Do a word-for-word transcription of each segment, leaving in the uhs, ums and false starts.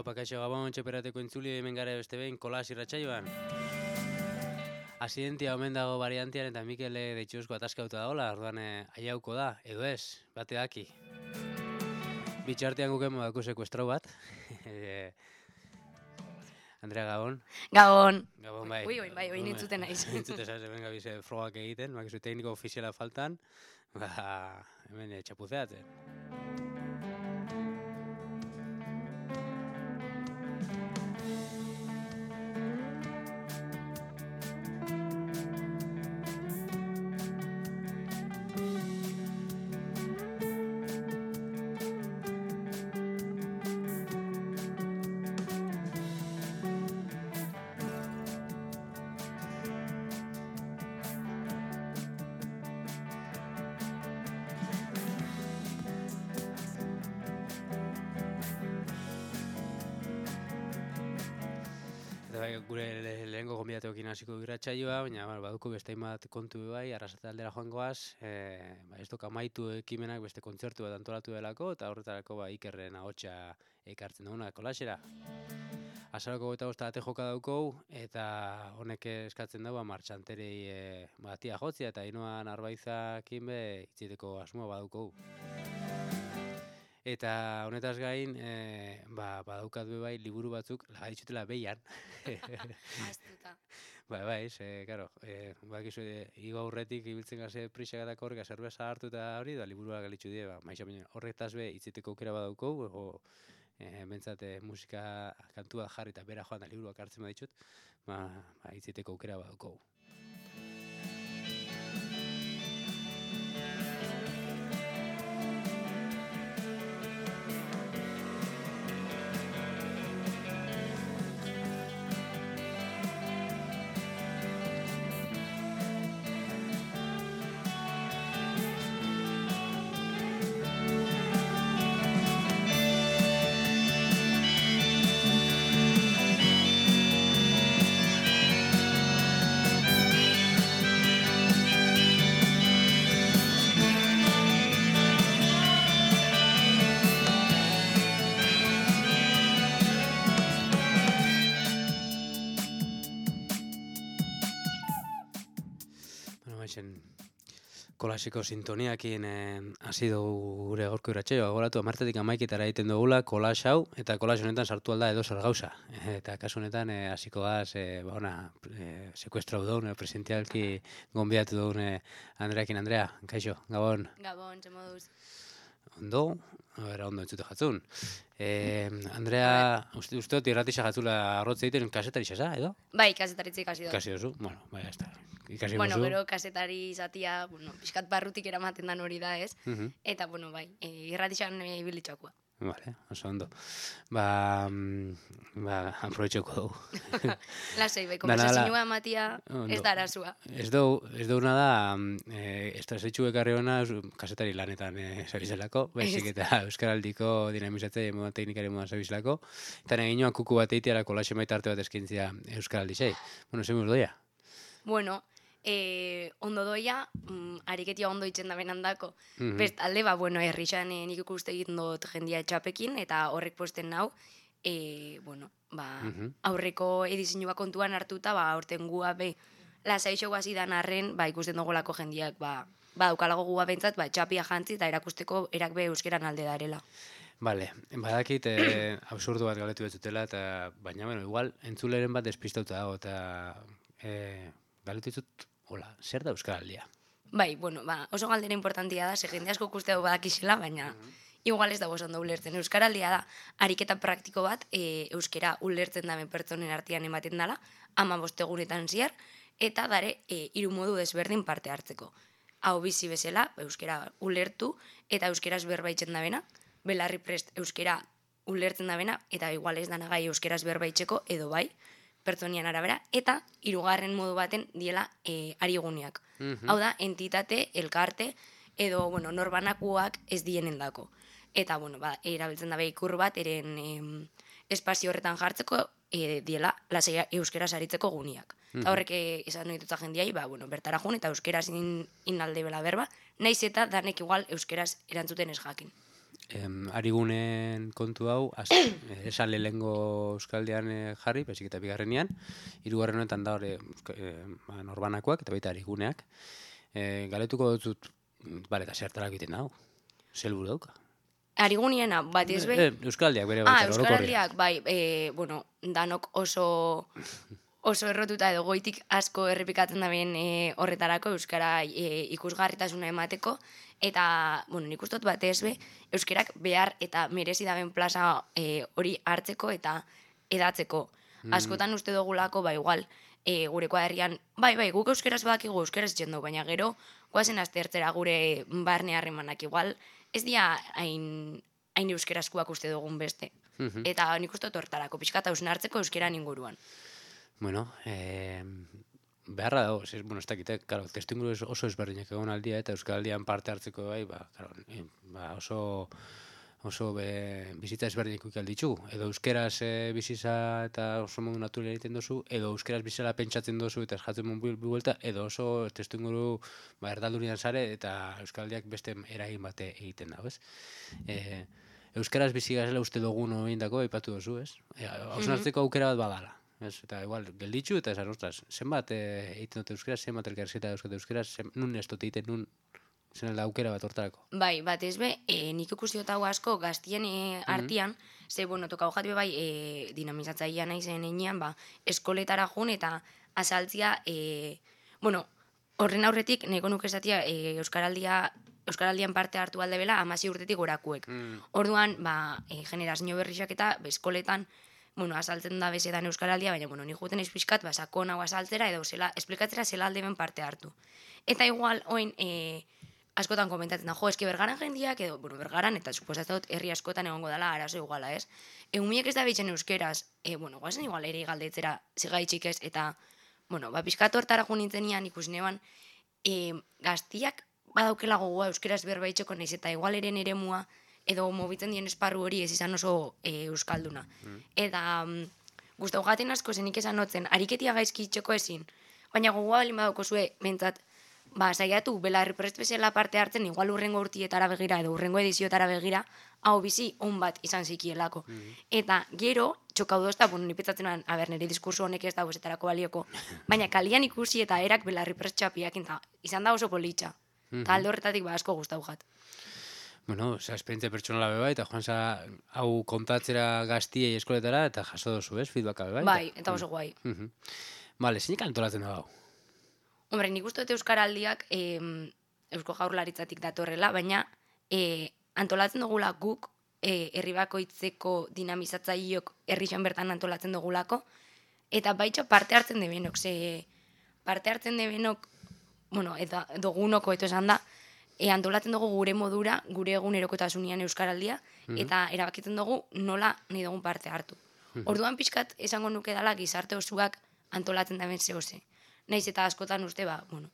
Pakaixo Gabon, txeperateko entzuli hemen gara beste behin, kolas irratsaioan. Asidentia omen dago variantian eta Mikel deitxuzko ataskauta daola, orduan aiauko da, edo ez, bate daki. Bitxartean guken modako sekuestro bat. Andrea Gabon. Gabon. Gabon bai. Ui, ui, bai, oi nintzuten naiz. Nintzuten zaz, hemen gabize frogak egiten, bakizu tekniko ofiziala faltan, ba, hemen txapuzeatzen. Gure lehengo gonbidateokin hasiko irratsaioa, baina baduko beste hainbat kontu bai, Arrasate aldera joangoaz, e, ba, ez dok amaitu ekimenak beste kontzertu bat antolatu delako, eta horretarako ba, Ikerren ahotsa ekartzen duguna kolasera. Azaroko goita bosta ate joka daukou, eta honek eskatzen dago martxanterei e, batia jotzia, eta inoan arbaizakin be itziteko asmoa badaukou. Eta honetaz gain, e, ba, badaukat be bai liburu batzuk, laga ditutela behian. Aztuta. Ba, bai, ze, karo, e, bakizu, e, igo aurretik ibiltzen gaze prisagatak horrek, zerbeza hartu eta hori, da liburuak galitzu die, ba, maixa baina horretaz be itziteko aukera badaukou, ego, e, bentsate musika kantua jarri eta bera joan da liburuak hartzen baditut, ba, ba, itziteko aukera badaukou. Kolasiko sintoniakin hasi dugu gure gaurko irratsaioa, gogoratu hamartetik hamaiketara egiten dugula kolas hau, eta kolas honetan sartu alda edo zer gauza. Eta kasu honetan hasiko gaz, e, ba, ona, e, sekuestrau dugun, e, presentialki gonbidatu dugun e, Andreakin. Andrea, kaixo, Gabon. Gabon, ze moduz. Ondo, era ondo entzute jatzun. E, Andrea, uste, uste dut irratisa jatzula arrotze egiten kasetari xasa, edo? Bai, kasetaritze ikasi dut. Ikasi duzu, bueno, bai, ez da. Ikasi bueno, duzu. gero kasetari izatia, bueno, pixkat barrutik eramaten dan hori da, ez? Uh -huh. Eta, bueno, bai, e, irratixan e, ibilitxakua. Vale, oso ondo. Ba, ba, aprobetxeko dugu. Lasei, bai, konversazioa ematia ez da arazua. Ez dugu, ez duguna da, e, estrasetxu ekarri hona kasetari lanetan e, zabizelako, baizik eta Euskaraldiko dinamizatzaile moduan teknikari moduan zabizelako, eta neginoan kuku bat eiteara kolaxe maita arte bat eskintzia Euskaraldizei. Bueno, zemuz doia? Bueno, E, ondo doia, mm, ariketia ondo itzen da benandako. Mm -hmm. Bestalde, ba, bueno, herrixan e, nik ikuste egiten dut jendia etxapekin, eta horrek posten nau, e, bueno, ba, mm -hmm. aurreko edizioa kontuan hartuta, ba, aurten gua be, lasaixo guazidan arren, ba, ikusten dugolako jendiak, ba, ba, daukalago gua bentzat, ba, etxapia jantzi, eta erakusteko erak be euskeran alde darela. Vale, badakit eh, absurdu bat galetu betzutela, eta baina, bueno, igual, entzuleren bat despistauta dago, eta eh, galetu betzut, hola, zer da Euskaraldia? Bai, bueno, ba, oso galdera importantia da, ze jende asko ikuste dugu badakizela, baina mm -hmm. igual ez dago ondo ulertzen. Euskaraldia da, ariketa praktiko bat, e, euskera ulertzen daben pertsonen artean ematen dela, ama bostegunetan ziar, eta dare, e, hiru modu desberdin parte hartzeko. Hau bizi bezala, euskera ulertu, eta euskeraz berbaitzen dabena, belarri prest euskera ulertzen dabena, eta igual ez dana gai euskeraz berbaitzeko, edo bai, pertsonian arabera, eta hirugarren modu baten diela e, ariguneak. Mm-hmm. Hau da, entitate, elkarte, edo, bueno, norbanakuak ez dienen dako. Eta, bueno, ba, erabiltzen dabe ikur bat, eren em, espazio horretan jartzeko, e, diela, lasai euskera saritzeko guniak. Mm-hmm. Eta horrek esan nahi dutza jendiai, ba, bueno, bertara jun, eta euskeraz in, inalde bela berba, naiz eta danek igual euskeraz erantzuten ez jakin. em, arigunen kontu hau, az, esan lehengo euskaldian eh, jarri, baizik eta bigarrenean, hirugarren honetan da hori e, norbanakoak eta baita ariguneak. E, galetuko dut, bale, eta zertarak egiten hau, zelburu dauka. Ariguniena, bat ez be? E, euskaldiak bere Ah, baita, euskaraldiak, bai, e, bueno, danok oso oso errotuta edo goitik asko errepikatzen da ben e, horretarako euskara e, ikusgarritasuna emateko eta, bueno, nik ustot bat ez be, euskerak behar eta merezi daben plaza e, hori hartzeko eta edatzeko. Mm. Askotan uste dugulako, ba, igual, e, gure kuadrian, bai, bai, guk euskeraz badakigu euskeraz txendo, baina gero, guazen aztertzera gure barne harremanak igual, ez dia hain, hain euskerazkoak uste dugun beste. Mm-hmm. Eta nik ustot hortarako, pixka eta hartzeko euskeran inguruan. Bueno, eh, beharra dago, ez, bueno, ez dakite, claro, testuinguru oso ezberdinak egon aldia, eta euskaldian parte hartzeko bai, ba, claro, eh, ba, oso oso be, bizitza ezberdinak ikal ditugu. Edo euskeraz e, bizitza eta oso modu naturala egiten dozu, edo euskeraz bizitza pentsatzen dozu eta esjatzen mun buelta, edo oso testuinguru ba, erdaldurian sare eta euskaldiak beste eragin bate egiten dago, ez? Eh, euskeraz bizi gazela uste dugun oindako aipatu dozu, ez? E, hausnartzeko aukera bat badala. Ez, eta igual, gelditzu eta esan, ostras, zenbat eh, egiten dute euskera, zenbat elkarrizketa euskete euskera, zen, nun ez dut egiten, nun zen alda aukera bat hortarako. Bai, bat ez be, e, nik ikusi dut hau asko gaztien e, artian, mm-hmm. ze, bueno, tokau jatu bai, e, dinamizatzaia nahi zen enean, ba, eskoletara jun eta azaltzia, e, bueno, horren aurretik, neko nuke esatia, e, euskaraldia, euskaraldian parte hartu alde bela, amasi urtetik gorakuek. Mm. Orduan, ba, e, generazio berrixak eta eskoletan, bueno, azaltzen da bezetan euskaraldia, baina, bueno, nik juten izpiskat, ba, sakon hau azaltzera, edo zela, esplikatzera zela alde ben parte hartu. Eta igual, oin, e, askotan komentatzen da, jo, eski bergaran jendiak, edo, bueno, bergaran, eta suposatzen herri askotan egongo dela, arazo iguala, ez? Egumiek ez da bitzen euskeraz, e, bueno, guazen igual ere galdetzera zigaitxik ez, eta, bueno, ba, piskat hortara jo nintzenian ikusneban, e, gaztiak badaukela gogoa euskeraz berbaitxeko naiz, eta igual eren eremua, edo mobitzen dien esparru hori ez izan oso e, euskalduna. Mm. Eta um, guztau gaten asko zenik esan notzen, ariketia gaizki itxeko ezin, baina gogoa balin badauko zue, bentsat, ba, saiatu, belarri prest bezala parte hartzen, igual urrengo urtietara begira, edo urrengo edizioetara begira, hau bizi, on bat izan zikielako. Mm. Eta gero, txokau dozta, bueno, nipetzatzen a ber, nire diskurso honek ez da bozetarako balioko, baina kalian ikusi eta erak belarri prest txapiak, eta izan da oso politxa. Mm-hmm. Eta alde horretatik ba asko guztau jat. Bueno, oza, esperientzia pertsonala beba, eta joan za, hau kontatzera gaztiei eskoletara, eta jaso dozu, ez, feedbacka beba. Bai, eta oso guai. Uh-huh. Bale, zeinik antolatzen da hau? Hombre, nik uste dut euskaraldiak eh, eusko jaurlaritzatik datorrela, baina eh, antolatzen dugula guk, eh, herri bakoitzeko dinamizatzaileok herrixan bertan antolatzen dugulako, eta baitxo parte hartzen debenok, ze parte hartzen debenok, bueno, eta dugunoko eto esan da, E, antolatzen dugu gure modura, gure egunerokotasunean euskaraldia, mm-hmm. eta erabakitzen dugu nola nahi dugun parte hartu. Mm-hmm. Orduan pixkat esango nuke dala gizarte osuak antolatzen daben zehose. Naiz eta askotan uste, ba, bueno,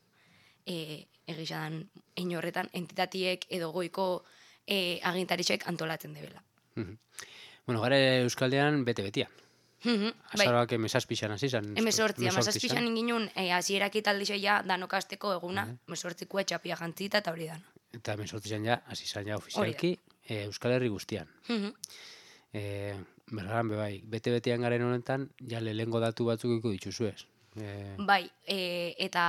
e, egisadan inorretan entitatiek edo goiko e, agintarixek antolatzen debela. Mm-hmm. Bueno, gare euskaldean bete-betian. Mm-hmm, Azaroak bai. emezazpixan hasi zan. Emezortzi, emezazpixan inginun e, azierak italdixoia danokasteko eguna, mm-hmm. emezortzikoa txapia jantzita eta hori dana. Eta emezortzixan ja, hasi zan ja ofizialki, e, Euskal Herri guztian. Mm-hmm. E, Bergaran, be bai, bete-betean garen honetan, ja lehengo datu batzuk iko dituzu ez. E... Bai, e, eta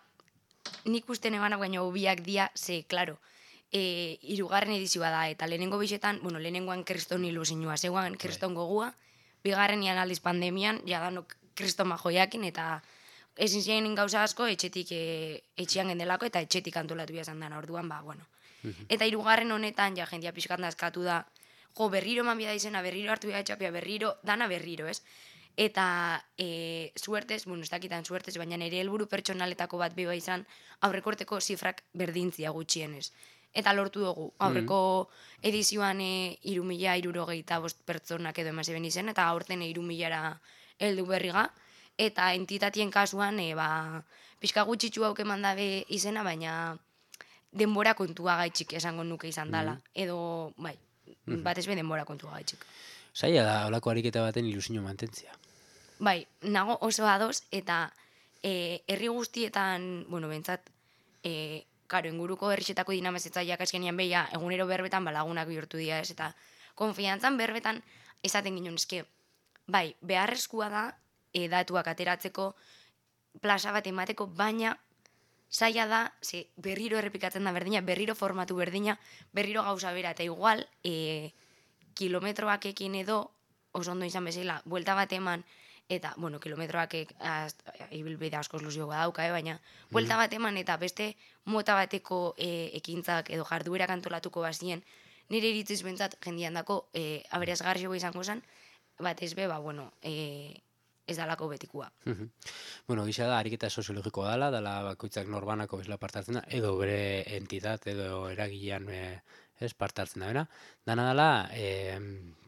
nik uste nebanak baina hobiak dia, ze, klaro, e, irugarren edizioa da, eta lehenengo bisetan, bueno, lehenengoan kriston ilusinua, zeuan kriston gogua, bigarrenian aldiz pandemian, jadanok kriston majoiakin, eta ezin ziren gauza asko, etxetik, e, etxean gendelako, eta etxetik antolatu behar dana, orduan, ba, bueno. Uh-huh. Eta hirugarren honetan, ja, jendia pixkat nazkatu da, jo, berriro eman bida izena, berriro hartu bida etxapia, berriro, dana berriro, ez? Eta e, suertez, bueno, ez dakitan suertez, baina nire helburu pertsonaletako bat beba izan, aurrekorteko zifrak berdintzia gutxienez. Eta lortu dugu, aurreko edizioan e, irumila irurogeita bost pertsonak edo emase ben izen, eta aurten e, irumilara heldu berriga, eta entitatien kasuan, e, ba, pixka gutxitxu hauk eman dabe izena, baina denbora kontua gaitxik esango nuke izan dela, edo, bai, bat ez be denbora kontua gaitxik. Zaila da, holako ariketa baten ilusio mantentzia. Bai, nago oso ados, eta e, herri guztietan, bueno, bentsat, e, karo, inguruko herrixetako dinamezetzaileak azkenian beia, egunero berbetan balagunak bihurtu dira, ez, eta konfiantzan berbetan esaten ginen, eske, bai, beharrezkoa da, e, datuak ateratzeko, plaza bat emateko, baina zaila da, ze berriro errepikatzen da berdina, berriro formatu berdina, berriro gauza bera, eta igual, e, kilometroak ekin edo, oso ondo izan bezala, buelta bat eman, eta, bueno, kilometroak ibilbide askoz luzio badauka, eh, baina, buelta bat eman, eta beste mota bateko e, ekintzak edo jarduerak antolatuko bazien, nire iritziz bentsat jendian dako e, aberazgarriko izango zen, bat ez be, ba, bueno, e, ez dalako betikua. Mhm. Bueno, gisa da, ariketa soziologikoa dala, dala bakoitzak norbanako bezala partartzen da, edo bere entitat, edo eragilean e, ez partartzen da, bera. Dana dala, e,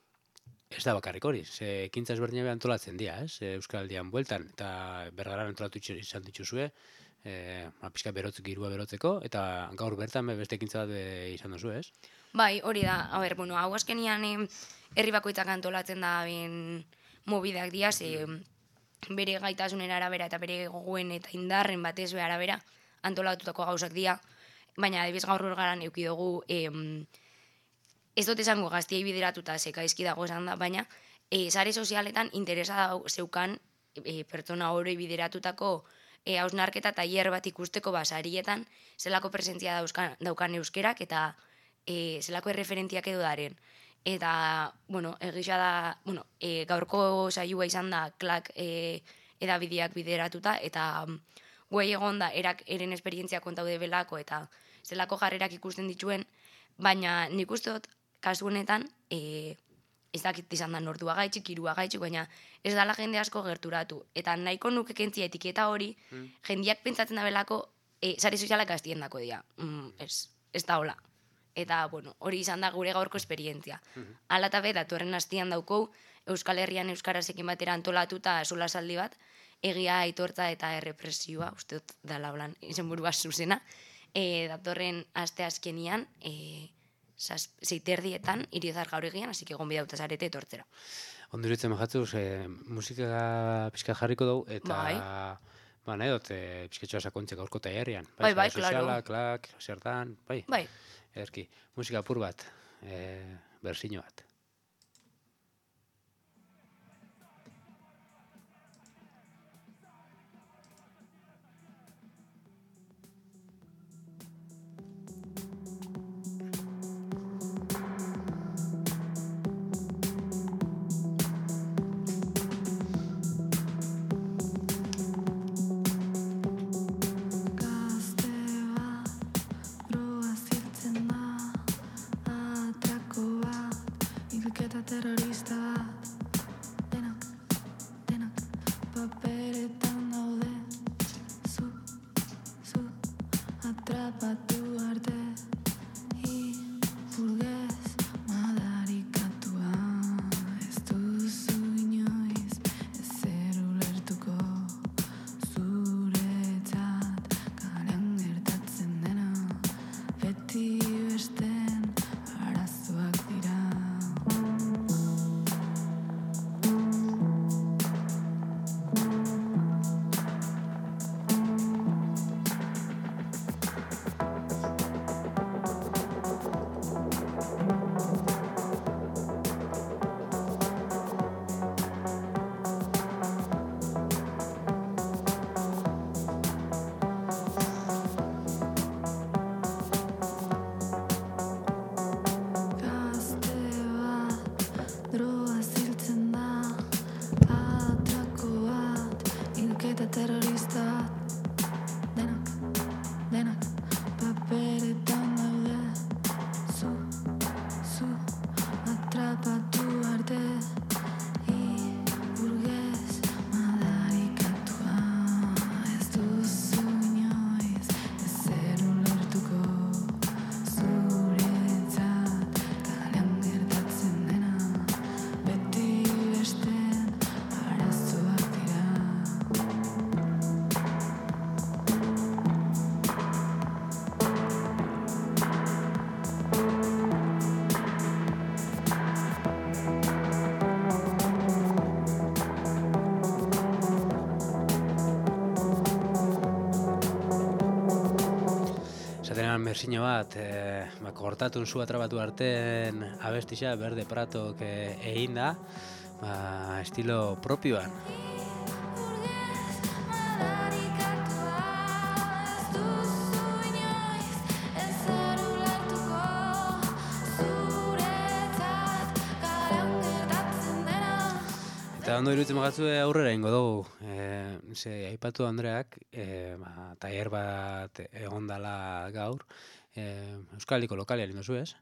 ez da bakarrik hori, ze ekintza ezberdina behan antolatzen dira, ez? Euskal Aldian bueltan, eta bergaran antolatu izan dituzue, e, pixka berotzeko, girua berotzeko, eta gaur bertan be beste ekintza bat be izan duzu, ez? Bai, hori da, a ber, bueno, hau azkenian eh, herri bakoitzak antolatzen da ben mobideak dira, ze bere gaitasunen arabera eta bere gogoen eta indarren batez be arabera antolatutako gauzak dira, baina adibidez gaur garan eduki dugu em, ez dut esango gaztiei bideratuta zekaizki dago esan da, baina e, sare sozialetan interesa da zeukan e, pertsona horoi bideratutako e, hausnarketa tailer bat ikusteko basarietan zelako presentzia dauzkan, daukan euskerak eta e, zelako erreferentiak edo daren. Eta, bueno, egisa da, bueno, e, gaurko saioa izan da klak e, edabideak bideratuta, eta guai egon da, erak eren esperientzia kontaude belako, eta zelako jarrerak ikusten dituen, baina nik uste dut, kasu honetan, e, ez dakit izan da nortua gaitxik, irua gaitxik, baina ez dala jende asko gerturatu. Eta nahiko nuke kentzia etiketa hori, mm. jendiak pentsatzen da belako, e, sare sozialak gaztien dako dira. Mm, ez, ez da hola. Eta, bueno, hori izan da gure gaurko esperientzia. Mm-hmm. Ala eta be, datorren hastian daukou, Euskal Herrian euskarasekin batera antolatuta solasaldi bat, egia aitortza eta errepresioa, uste dut dala holan izenburua zuzena, e, datorren aste azkenian, e, zeiterdietan, iriozar gaur egian, hasi que gonbidauta zarete etortzera. Onduritzen majatzuz, e, musika pixka jarriko dugu, eta... Bai. Ba, nahi dut, e, pixketxoa sakontzek aurko tailerrian. Bai, bai, soziala, klaro. klak, zertan, bai. Bai. Erki, musika apur bat, e, bersino bat. denean berzino bat, e, ba, kortatun zu atrabatu arten abestixa, Berde Pratok e, egin da, ba, estilo propioan. Eta ondo iruditzen magatzu aurrera ingo dugu. E, ze, aipatu Andreak, e, ba, tailer bat egondala gaur, e, Euskaldiko lokalean indozu, ez?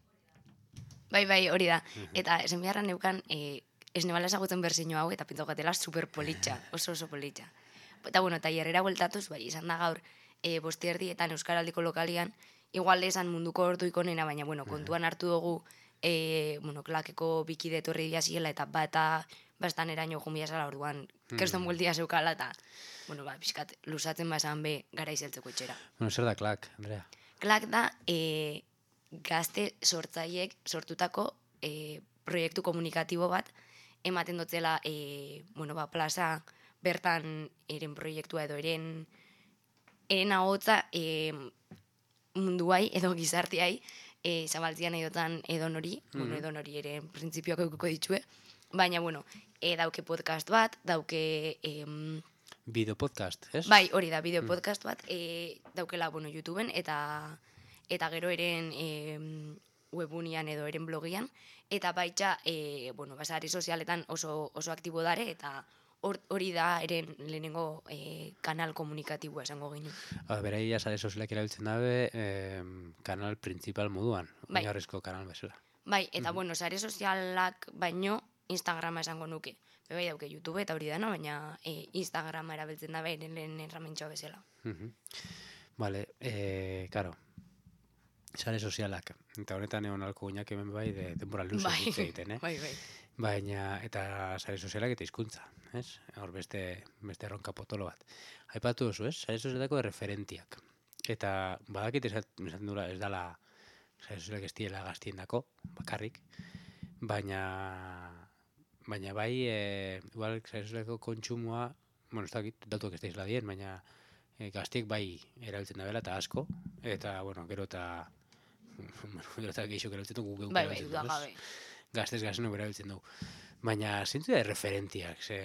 Bai, bai, hori da. Eta esan beharra neukan, e, ez nebala ezagutzen berzino hau, eta pintu gatela super politxa, oso oso politxa. Eta bueno, tailerrera bueltatuz, bai, izan da gaur, e, bosti erdietan Euskaraldiko lokalian, igual esan munduko ordu ikonena, baina, bueno, kontuan hartu dugu, e, bueno, klakeko bikide etorri dia ziela, eta bata bastan eraino jumbia zala orduan, kerston bueltia zeukala, eta, bueno, ba, pixkat, lusatzen bazan be gara izeltzeko etxera. Bueno, zer da klak, Andrea? Klak da, e, gazte sortzaiek sortutako e, proiektu komunikatibo bat, ematen dotzela, e, bueno, ba, plaza, bertan eren proiektua edo eren, eren ahotza e, munduai edo gizarteai, e, zabaltzian edotan edo nori, mm-hmm. bueno, edo nori eren printzipioak eukuko ditue, baina, bueno, e, dauke podcast bat, dauke... E, Bideo podcast, ez? Bai, hori da, bideo podcast bat, e, daukela, bueno, YouTubeen, eta eta gero eren e, webunian edo eren blogian, eta baitxa, e, bueno, basari sozialetan oso, oso aktibo dare, eta hori da eren lehenengo e, kanal komunikatiboa esango ginen. Berai, sare sozialak erabiltzen dabe, eh, kanal principal moduan, bai. Oinarrizko kanal bezala. Bai, eta mm-hmm. bueno, sare sozialak baino Instagrama esango nuke. Bai dauke YouTube eta hori dana, baina e, Instagrama erabiltzen dabe eren lehen erramentxoa bezala. Mm-hmm. Vale, eh, karo, sare sozialak, eta honetan egon alko guinak hemen bai, de denbora luze bai, hitz egiten, eh? Bai, bai. Baina, eta sare sozialak eta hizkuntza, ez? Hor beste, beste erronka potolo bat. Aipatu duzu, ez? Sare sozialako referentiak. Eta badakit esan dura ez dala sare sozialak ez diela gaztiendako, bakarrik, baina... Baina bai, e, igual, sare sozialako kontsumoa, bueno, ez dakit, datuak ez daizla dien, baina e, gaztiek bai erabiltzen da bela, eta asko, eta, bueno, gero eta, bueno, gero eta geixok erabiltzen du, guk bai, bai, da gabe. Gaztez gazenok erabiltzen du. Baina, zintzu da referentiak, ze,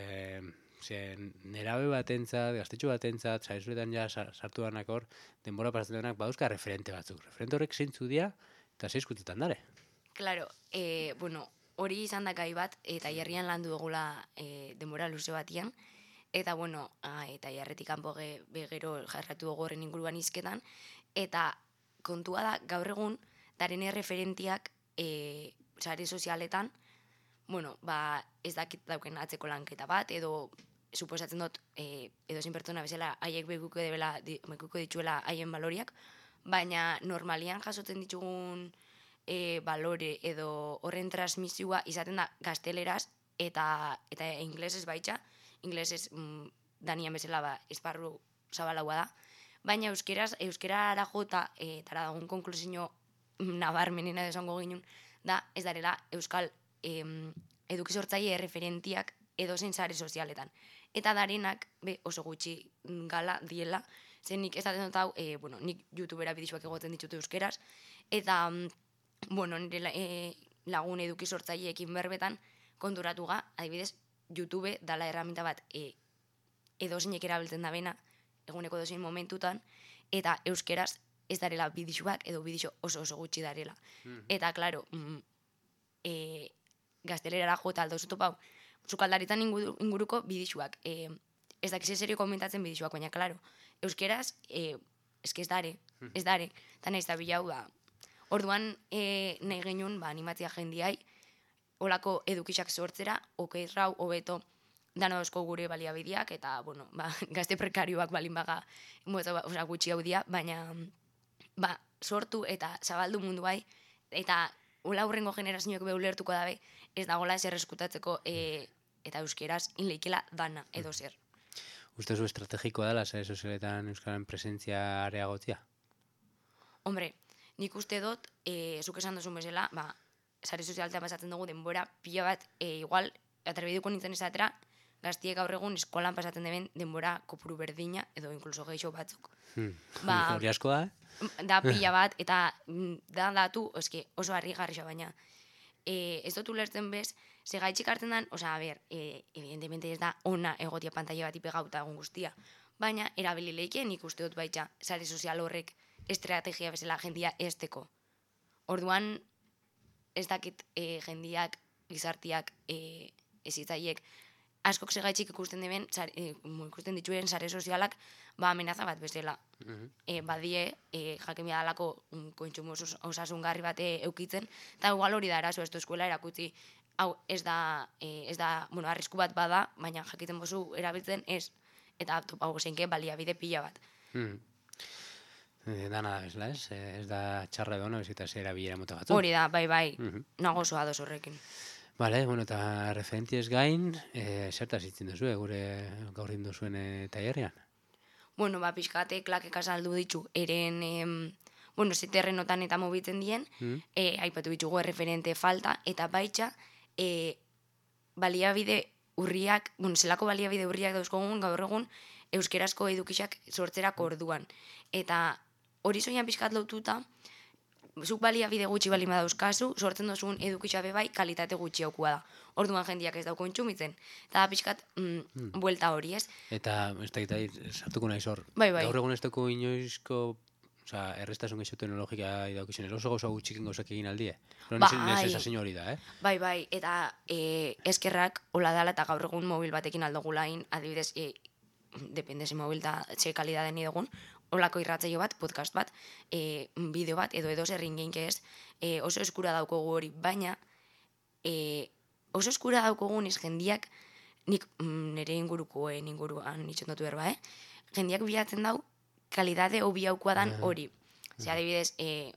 ze nerabe batentzat, gaztetxo batentzat, sare sozialetan ja sartu danak hor, denbora pasatzen denak, baduzka referente batzuk. Referente horrek zintzu dira, eta zeizkutetan dare. Claro, eh, bueno, hori izan da gai bat, eta jarrian landu dugula e, denbora luze batian, eta bueno, a, eta jarretik kanpo begero jarratu dugu horren inguruan izketan, eta kontua da, gaur egun, daren referentiak e, sare sozialetan, bueno, ba, ez dakit dauken atzeko lanketa bat, edo suposatzen dut, e, edo zin pertsona bezala, haiek beguko, debela, di, beguko dituela haien baloriak, baina normalian jasotzen ditugun E, balore edo horren transmisioa izaten da gazteleraz eta eta inglesez baitxa, inglesez mm, danian bezala ba, esparru zabalaua da, baina euskeraz, euskerara jota e, eta dagoen konklusio nabarmenena esango ginen, da ez darela euskal em, edukizortzaile referentiak edozein sare sozialetan. Eta darenak be, oso gutxi gala diela, zen nik ez daten dut hau, e, bueno, nik youtubera bidixuak egoten ditut euskeraz, eta bueno, nire e, lagun eduki sortzaileekin berbetan konturatu ga, adibidez, YouTube dala erraminta bat e, edozeinek erabiltzen da bena, eguneko edozein momentutan, eta euskeraz ez darela bidixuak edo bidixo oso oso gutxi darela. Mm. Eta, klaro, mm, e, gaztelerara jota aldo zutopau, zukaldaritan inguru, inguruko bidixuak. E, ez dakize serio komentatzen bidixuak, baina, klaro, euskeraz, e, eske ez dare, ez dare, eta nahiz da bilau da, orduan, e, nahi genuen, ba, animatzia jendiai, olako edukixak sortzera, okeirrau, hobeto, danozko gure baliabideak, eta, bueno, ba, gazte prekarioak balin baga, moza, oza, gutxi hau dia, baina, ba, sortu eta zabaldu munduai, eta hola hurrengo generazioak beulertuko dabe, ez dagoela ezer eskutatzeko, e, eta euskeraz, inleikela dana, edo zer. Uste zu estrategikoa dela, sare sozialetan euskaren presentzia areagotzia? Hombre, nik uste dut, e, zuk esan duzun bezala, ba, sare sozialtean pasatzen dugu denbora pila bat, e, igual, atrebiduko nintzen esatera, gaztiek gaur egun eskolan pasatzen deben denbora kopuru berdina, edo inkluso geixo batzuk. Hmm. Ba, Hori asko da, eh? Da pila bat, eta da datu, eske, oso harri garrisa baina. E, ez dut ulertzen bez, ze gaitxik hartzen dan, osea, a ber, e, evidentemente ez da ona egotia pantaila bat ipegauta egun guztia, baina erabili leikien ikuste dut baitxa, sare sozial horrek estrategia bezala jendia esteko. Orduan, ez dakit e, jendiak, gizartiak, e, ezitzaiek, askok segaitxik ikusten deben, sare, e, ikusten dituen sare sozialak, ba, amenaza bat bezala. Mhm. E, badie, e, jakemia dalako um, kontsumo os, osasungarri bate eukitzen, eta igual hori da eraso, ez du eskuela erakutzi, hau ez da, e, ez da, bueno, arrisku bat bada, baina jakiten bozu erabiltzen ez, eta topago zeinke baliabide pila bat. Mhm. Eh, dana ez da, ez? Eh, ez da txarra edo, no? Ez eta zera bilera mota batzu. Hori da, bai, bai, Mhm. nago oso ados horrekin. Vale, bueno, eta referentiez gain, eh, zertaz itzen duzu, gure gaur dindu zuen e, tailerrean? Bueno, ba, pixkate klakek azaldu ditu, eren, em, bueno, zeterrenotan eta mobitzen dien, Mm. e, aipatu ditugu erreferente falta, eta baitxa, e, baliabide urriak, bueno, zelako baliabide urriak dauzkogun gaur egun, euskerazko edukixak sortzerako orduan. Eta hori zoian pixkat lotuta, zuk baliabide gutxi bali badauzkazu, sortzen dozun edukixa bai kalitate gutxi aukua da. Orduan jendiak ez dau kontsumitzen. Eta da pixkat mm, Hmm. buelta hori, ez? Eta, ez da, eta sartuko naiz hor. Bai, bai. Gaur egun ez dugu inoizko, oza, errestasun geixo teknologika idaukizen, oso gauza gutxiken gauzak egin aldie. No, Bai. nez esasino hori da, eh? Bai, bai, eta e, eskerrak hola dala eta gaur egun mobil batekin aldogulain, adibidez, e, depende ze mobil da txe kalidaden idogun, holako irratzaio bat, podcast bat, e, bideo bat, edo edo zerrin geinke ez, e, oso eskura daukogu hori, baina e, oso eskura daukogun ez jendiak, nik mm, nire ingurukoen inguruan itxondatu berba, eh? Jendiak bilatzen dau, kalidade hobi aukoa dan hori. Zer, adibidez, e,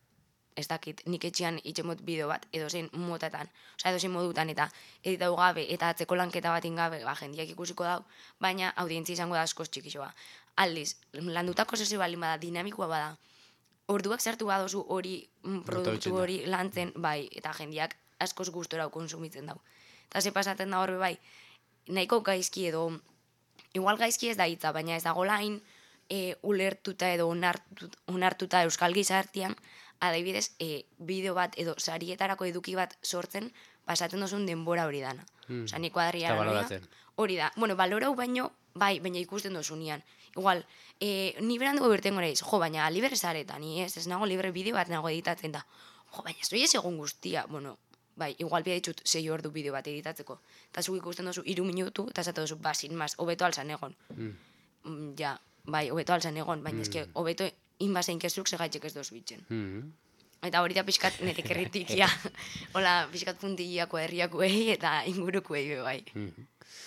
ez dakit, nik etxean itxemot bideo bat, edo zein motatan, oza, edo zein modutan, eta editau gabe, eta atzeko lanketa bat ingabe, ba, jendiak ikusiko dau, baina audientzi izango da askoz txikixoa. Aldiz, landutako sesio baldin bada, dinamikoa bada, orduak sartu badozu hori, mm, produktu hori lantzen, bai, eta jendiak askoz gustora konsumitzen dau. Eta ze pasatzen da horbe bai, nahiko gaizki edo, igual gaizki ez da hitza, baina ez dago lain, e, ulertuta edo onartu, onartuta euskal gizartian, adibidez, e, bideo bat edo sarietarako eduki bat sortzen, pasatzen dozun denbora hori dana. Hmm. Osa, nik kuadria Eta baloratzen. hori da. Bueno, balorau baino, bai, baina ikusten dozunean. Igual, e, ni beranduko bertengo naiz, jo, baina libre zareta, ni ez, ez nago libre bideo bat nago editatzen da. Jo, baina ez doi ez egon guztia, bueno, bai, igual bia ditut sei ordu bideo bat editatzeko. Eta zuk ikusten dozu iru minutu, eta zate dozu, ba, sin mas, hobeto alzan egon. Mm. Mm, ja, bai, hobeto alzan egon, baina mm. eske, hobeto inbasein kezuk segaitxek ez dozu bitzen. Mm. Eta hori da pixkat nire kerritikia, hola, pixkat puntillako herriakuei eta ingurukuei bai. Mm.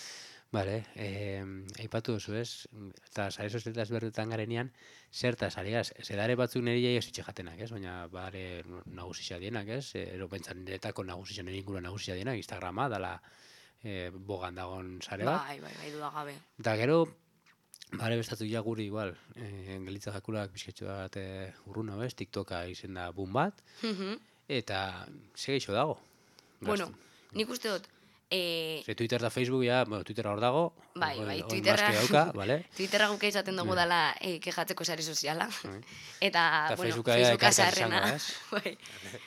Vale, eh, aipatu duzu ez, eta sare sozietaz berdutan garenean, zertaz ariaz, zedare batzuk nire jaio zitxe jatenak, ez? Baina bare nagusisa dienak, ez? Ero pentsan niretako nagusisa, nire ingurua nagusisa dienak, Instagrama, dala eh, bogan dagon sare bat. Bai, bai, bai, dudagabe. Eta gero, bare bestatu ja guri igual, eh, gelitza jakulak bizketxo bat eh, urruna bez, TikToka izen da boom bat, Mhm. eta segeixo dago. Bueno, nik uste dut, eh, Ze Twitter da Facebook, ja, bueno, Twitter hor dago, bai, hor- bai, hor Twitterra, maske dauka, vale? Twitterra guke izaten dugu dela eh, kejatzeko sare soziala. Bai. Eta, Eta bueno, Facebooka Facebooka ekartzen zaharrena. izango, ez? Bai.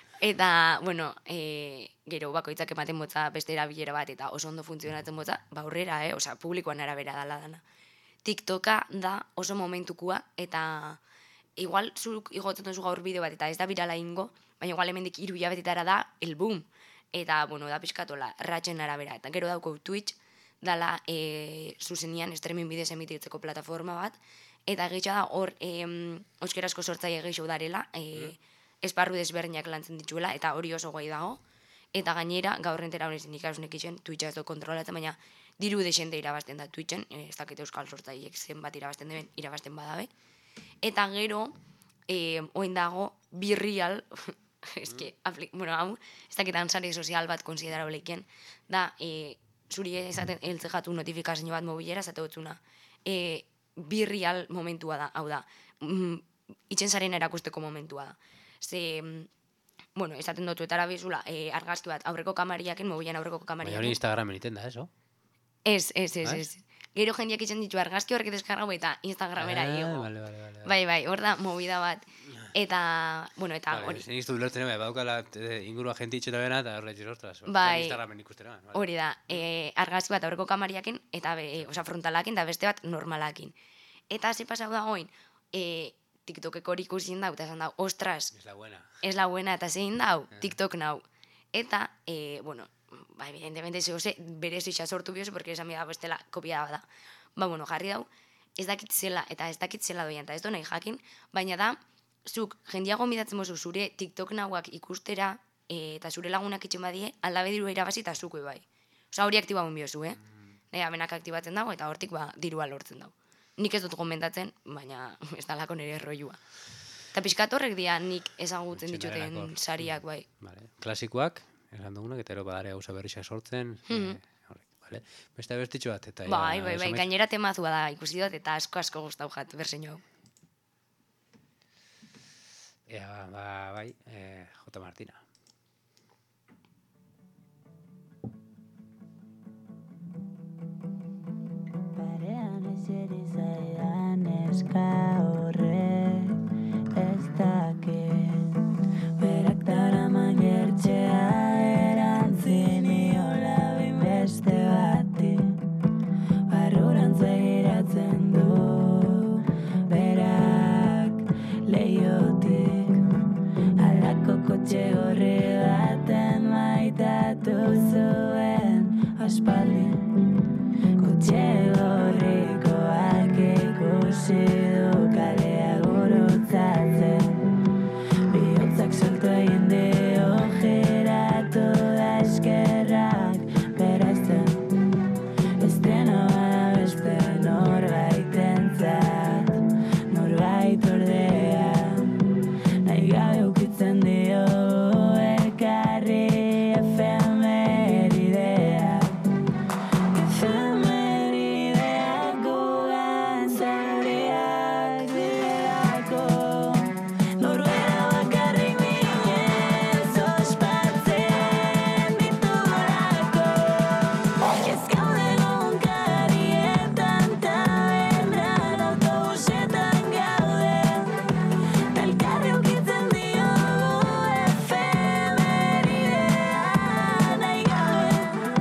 Eta, bueno, eh, gero bakoitzak ematen botza beste erabilera bat, eta oso ondo funtzionatzen botza, ba aurrera, eh? Osa, publikoan arabera dala dana. TikToka da oso momentukua, eta igual zuk igotzen duzu gaur bideo bat, eta ez da birala ingo, baina igual hemendik hiru hilabetetara da el boom. Eta, bueno, da pixkatola, ratxen arabera. Eta gero dauko Twitch, dala e, zuzenian streaming bidez emititzeko plataforma bat, eta gehitxa da hor e, euskerazko sortzaile gehiago darela, e, esparru desberdinak lantzen dituela, eta hori oso gai dago. Eta gainera, gaur entera honezen ikasunek izen, Twitcha ez du kontrolatzen, baina diru desente irabazten da Twitchen, e, ez dakit euskal sortzaileek zenbat irabazten deben, irabazten badabe. Eta gero, e, oin dago, birrial, eske, apli, bueno, hau, ez dakitan sare sozial bat konsiderableiken, da, e, zuri ezaten eltzegatu notifikazio bat mobilera, zate gotzuna, e, birrial momentua da, hau da, mm, itxen zaren erakusteko momentua da. Ze, mm, bueno, esaten dutu eta bizula, e, argazki bat aurreko kamariaken, mobilen aurreko Baina hori kamariaken, Instagramen iten da, eso? Ez, ez, ez, ez. Gero jendeak izan ditu argazki horrek deskargau eta Instagramera ah, igo. Vale, vale, vale. Bai, bai, hor da movida bat. Eta, bueno, eta Vale, hori. zen iztu ulertzen, bai, badaukala ingurua jenti itxeta bena, eta horretz ostras. Bai. Instagramen ikustera. Vale. Hori da, e, argazki bat aurreko kamariakin, eta be, e, osa, frontalakin, eta beste bat normalakin. Eta ze pasau da goin, e, TikTokeko hori ikusien dau, eta esan dau, ostras, Es la buena. ez la buena, eta zein dau, TikTok nau. Eta, e, bueno, ba, evidentemente, zehose, berez isa sortu biozu, porque esan bida bestela kopia da. Ba, bueno, jarri dau, ez dakit zela, eta ez dakit zela doian, eta ez do nahi jakin, baina da, zuk jendiago midatzen mozu zure TikTok nahuak ikustera, e, eta zure lagunak itxen badie, aldabe dirua irabazi eta zuko bai. Osa, hori aktiba hon biozu, eh? Mm. Nahi, benak aktibatzen dago, eta hortik ba, dirua lortzen dago. Nik ez dut gomendatzen, baina ez dalako nire erroiua. Eta pixkat horrek dia nik ezagutzen dituten sariak, bai. Vale. Klasikoak, esan dugunak, eta ero badare gauza berriak sortzen. Mm -hmm. e, horrek, vale. Beste bertitxo bat, eta... Bai, bai, bai, gainera temazua da, ikusi dut, eta asko-asko gustau jat, berseño hau. Ea, ba, bai, eh, J. Martina. Parean eseri zaidan eska horrek ez dakit berak daraman jertxea erantzini hola beste bati barrurantz begiratzen du berak leiotik alako kotxe horri baten maitatu zuen aspaldi kotxe gorrikoak ikusi du kalea gurutzatzen bihotzak soltu egin dio giratu da eskerrak berazten estreno bada beste norbaitentzat norbait ordea nahi gabe ukitzen dio elkarri efemeridea efemerideak gugan zauriak direlako norbera bakarrik minez ospatzen ditugulako ez gaude egunkarietan tabernan autobusetan gaude elkarri ukitzen diogu efemeridea nahi gabe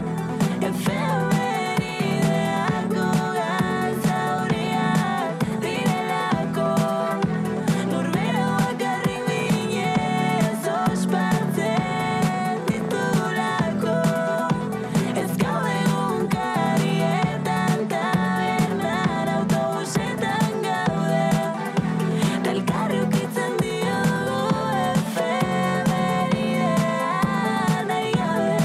efemerideak gugan zauriak direlako norbera bakarrik minez ospatzen ditugulako ez gaude egunkarietan tabernan autobusetan gaude elkarri ukitzen diogu efemeridea nahi gabe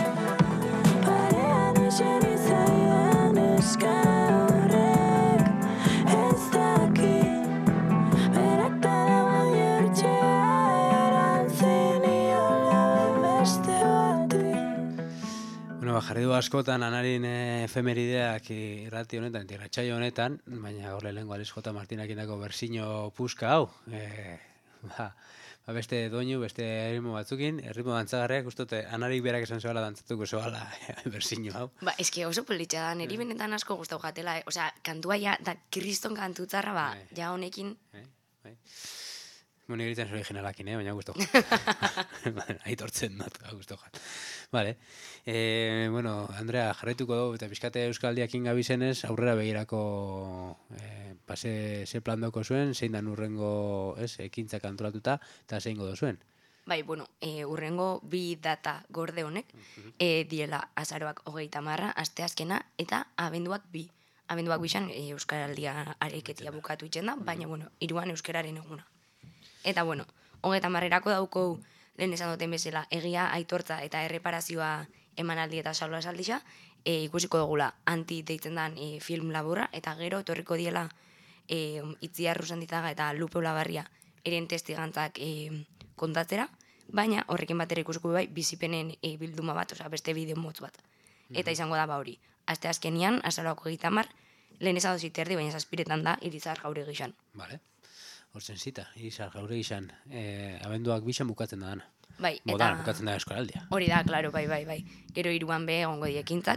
parean eseri zaidan eska horrek ez dakit berak daraman jertxea erantzini hola beste bati Bueno, ba, jarri du askotan anarin eh, efemerideak irrati honetan, eta irratsaio honetan, baina hor lehenengo aliz J. Martinak indako bersiño puska hau. Eh, ba, ba beste doinu, beste ritmo batzukin, ritmo dantzagarriak, ustote, anarik berak esan zoala dantzatuko zoala bersiño hau. Ba, eski oso politxa da, niri benetan asko gustau jatela, eh? Osea, kantua ja, da kriston kantutzarra, ba, Bai. ja honekin, Eh, bai. Bueno, egiten zuen originalakin, eh? baina guztu. Aitortzen dut, guztu jan. Vale. Eh, bueno, Andrea, jarraituko dugu, eta pixkate Euskaldiakin gabizenez, aurrera begirako eh, pase ze plan doko zuen, zein dan urrengo ez, ekintzak antolatuta, eta zein godo zuen. bai, bueno, e, urrengo bi data gorde honek, e, diela azaroak hogeita marra, asteazkena, eta abenduak bi. Abenduak bixan e, Euskaraldia areketia bukatu itzen da, baina, bueno, iruan euskararen eguna. Eta, bueno, hogeita marrerako daukou, lehen esan duten bezala, egia, aitortza eta erreparazioa emanaldi eta salua esaldixa, e, ikusiko dugula anti deitzen dan e, film laburra, eta gero etorriko diela e, Itziar Rusandizaga eta Lupe Olabarria eren testigantzak e, kontatzera, baina horrekin batera ikusiko bai bizipenen e, bilduma bat, osea beste bideo motz bat. Eta izango da ba hori. Aste azkenian, azaroako gitamar, lehen esan dozit erdi, baina zazpiretan da, Irizar Jaure gixan. Vale. Hortzen zita, Irizar Jaure gixan, eh, abenduak bixan bukatzen da dana. Bai, Modan, eta bukatzen da Euskaraldia. hori da, klaro, bai, bai, bai. Gero iruan be egongo diekintzak,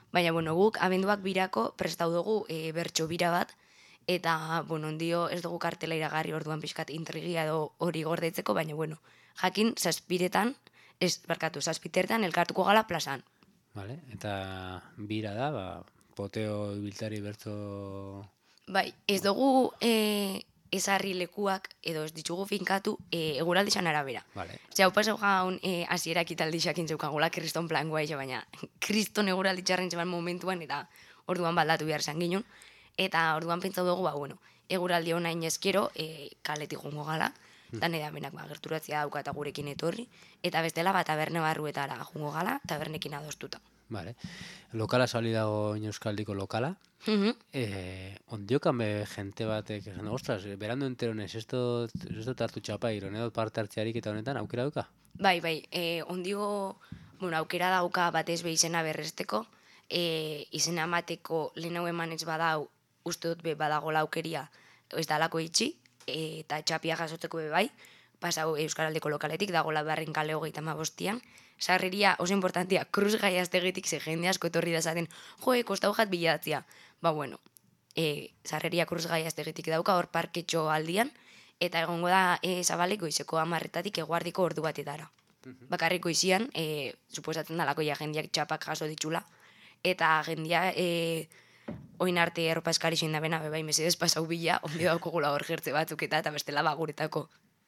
Baina, bueno, guk abenduak birako prestau dugu e, bertso bira bat, eta, bueno, ondio ez dugu kartela iragarri orduan pixkat intrigia edo hori gordetzeko, baina, bueno, jakin zazpiretan, ez, barkatu, zazpitertan elkartuko gala plazan. Vale? Eta bira da, ba, poteo ibiltari bertzo... Bai, ez dugu e, ezarri lekuak, edo ez ditugu finkatu, e, eguraldizan arabera. Vale. Zer, hau pasau gaun, e, azierak italdixak intzukagula, kriston plan guai, baina kriston eguralditxarren zeban momentuan, eta orduan baldatu behar zan ginen. Eta orduan pentsau dugu, ba, bueno, eguraldi hona inezkero, e, kaletik jongo gala, dan edamenak ba, gerturatzea dauka eta gurekin etorri, eta bestela ba, taberne barruetara jongo gala, tabernekin adostuta. Vale. Lokala zabali dago Euskaldiko lokala. Mhm. Eh, ondiokan be jente batek esan, ostras, berando enteronez, ez dut ez dut hartu txapairo, ne dut parte hartzearik eta honetan aukera duka? Bai, bai, e, ondigo, bueno, aukera dauka batez be izena berresteko, e, izena amateko lehen hau emanez badau, uste dut be badagola aukeria, ez dalako itxi, e, eta txapia jasotzeko be bai, pasau Euskaraldeko lokaletik, dagola barren kale hogeita hamabostian, sarreria oso importantia, kruz gaiaztegitik ze jende asko etorri da zaten, joe, kostau jat bilatzia. Ba, bueno, e, sarreria kruz gaiaztegitik dauka hor parketxo aldian, eta egongo da e, zabaleko izeko amarretatik eguardiko ordu batetara. Bakarriko izian, e, suposatzen dalako ja jendiak txapak jaso ditxula, eta jendia e, oin arte erropa eskari zein da bena, bebai mesedez pasau bila, ondi daukogula hor jertze batzuk eta, eta bestela baguretako.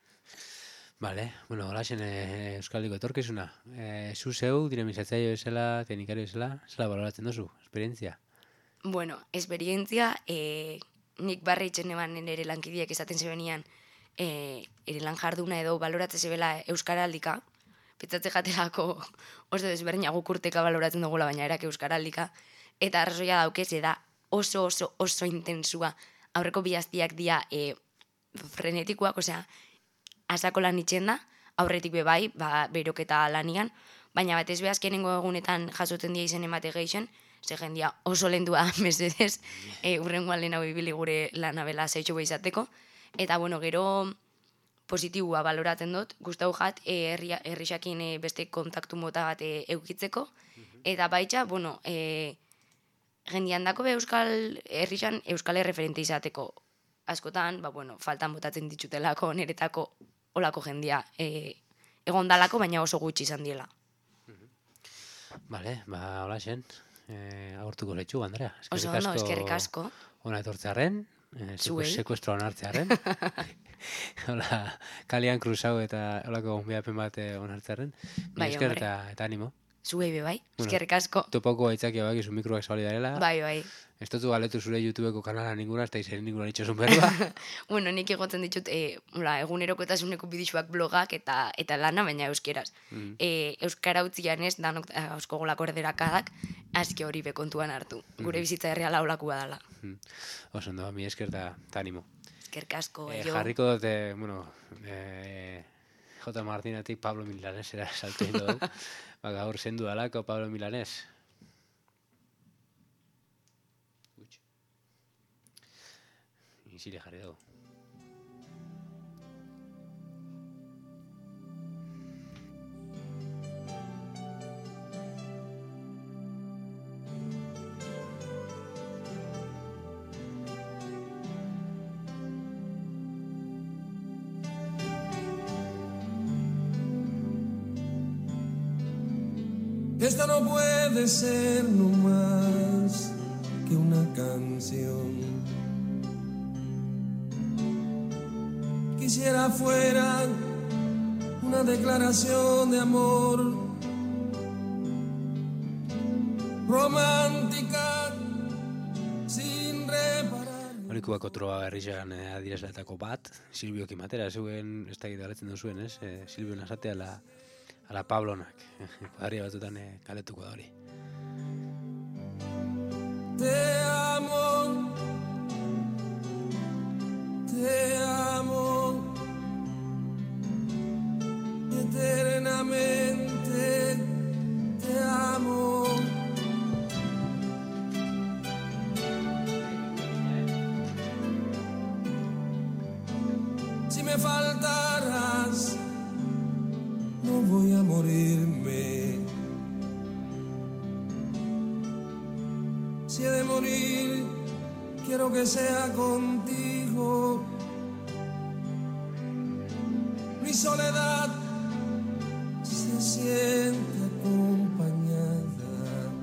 Vale, bueno, hola zen e, Euskaldiko etorkizuna. E, zu zeu, dinamizatzaio esela, teknikario esela, zela baloratzen duzu, esperientzia? Bueno, esperientzia, e, nik barri itxen eban ere lankidiak esaten zebenian, e, ere lan jarduna edo baloratzen zebela Euskaraldika, petzatze jatelako oso desberdina guk urteka baloratzen dugula, baina erak Euskaraldika, eta arrazoia daukez, da oso oso oso intensua, aurreko bihaztiak dia e, frenetikoak, osea, asako lan itxen da, aurretik be bai, ba, beroketa lanian, baina batez be azkenengo egunetan jasotzen dia izen emate geixen, ze jendia oso lendua mesedez, e, urrengoan lehen hau ibili gure lanabela zaitxo izateko, eta bueno, gero positibua baloratzen dut, gustau jat, e, herrixakin e, beste kontaktu mota bat e, eukitzeko, eta baitxa, bueno, e, jendian dako be euskal herrixan euskal erreferente izateko, askotan, ba, bueno, faltan botatzen ditzutelako, niretako olako jendia e, egondalako, baina oso gutxi izan diela. Vale, ba, hola zen, e, agurtuko letxu, Andrea. Oso ondo, eskerrik asko. Ona etortzearen, e, Zuei. sekuestroan hartzearen. Hola, kalian kruzau eta holako gonbidapen bat e, onartzearen. Bai, Esker hombre. eta, eta animo. Zuei be bai, Bueno. eskerrik asko. Topoko aitzakia bak, izu mikroak zabali darela. Bai, bai. Ez dutu galetu zure YouTubeko kanala ninguna, ez da izen ninguna itxosun berba. Bueno, nik egotzen ditut e, hola, egunerokotasuneko bidixuak blogak eta eta lana, baina euskeraz. Mm. E, euskara utzian ez, danok ausko golako erderakadak, aski hori be kontuan hartu. Gure bizitza erreala olakua dela. Mm. Oso ondo, mi esker eta eta animo. Eskerrik asko, Eh, jo. jarriko dut, eh, bueno, eh, J. Martinatik Pablo Milanesera saltu egin dut. Ba, gaur zendu dalako Pablo Milanes. Utx. Izile jarri dugu. Esta no puede ser no más que una canción. Quisiera fuera una declaración de amor romántica sin reparar. Horikubako troba berrizan eh, adierazletako bat, Silbiokin batera, zuen, ez da gitaletzen duzuen, ez? Eh, Silbio nasatea la, ala Pablonak. Podaria batutan eh, kaletuko da hori. Te amo, te amo, eternamente te amo. Si me faltaras, no voy a morirme. morir, quiero que sea contigo. Mi soledad se siente acompañada.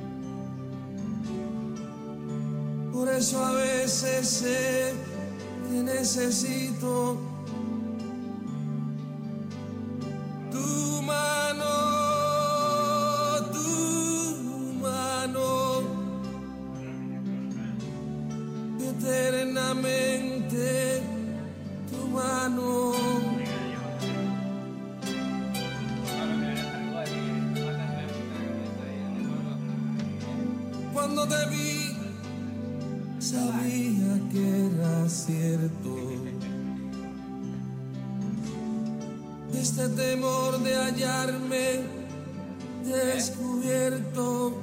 Por eso a veces sé que necesito tu mano, tu mano, eternamente tu mano. Cuando te vi, sabía que era cierto. Este temor de hallarme descubierto.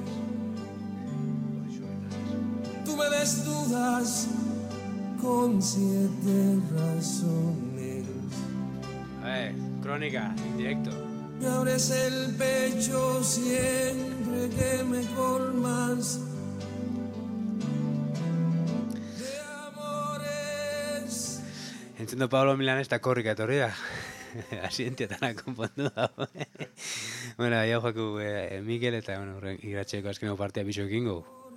Tú me desnudas con siete razones. Eh, crónica, en directo. Me abres el pecho siempre que me colmas de amores. Entzendo Pablo Milanes eta korrika etorri da. Asientietan konpondu dago. Bueno, ja joaku eh, Mikel eta bueno, iratxeko azkeneko partea biso ekingo.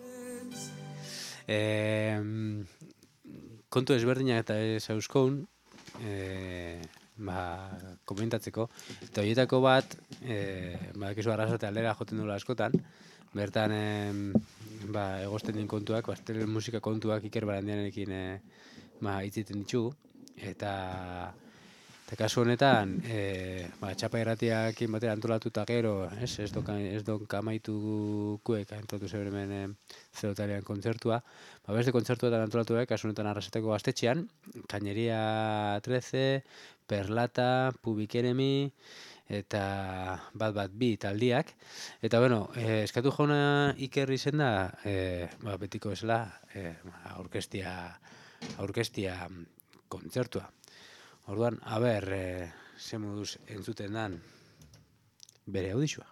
Eh, kontu ezberdinak eta ez euskoun, eh, ba, komentatzeko. Eta horietako bat, eh, badakizu Arrasate aldera joten dula askotan, bertan eh, ba, egosten din kontuak, bastel musika kontuak Iker Barandianekin eh, ba, itziten ditugu, eta eta kasu honetan, e, ba, txapa irratiakin batera antolatuta gero, ez, ez doka, ez donka amaitu kuek antolatu zeben hemen e, zerotalean kontzertua, ba, beste kontzertuetan antolatuek, kasu honetan Arrasateko gaztetxean, Cañería trece, Perlata, Public Enemy, eta bat bat bi taldiak. Eta, bueno, eh, eskatu jauna Iker izen da, eh, ba, betiko bezala, eh, aurkestia, aurkestia kontzertua. Orduan, a ber, eh, ze moduz entzuten dan bere audizua.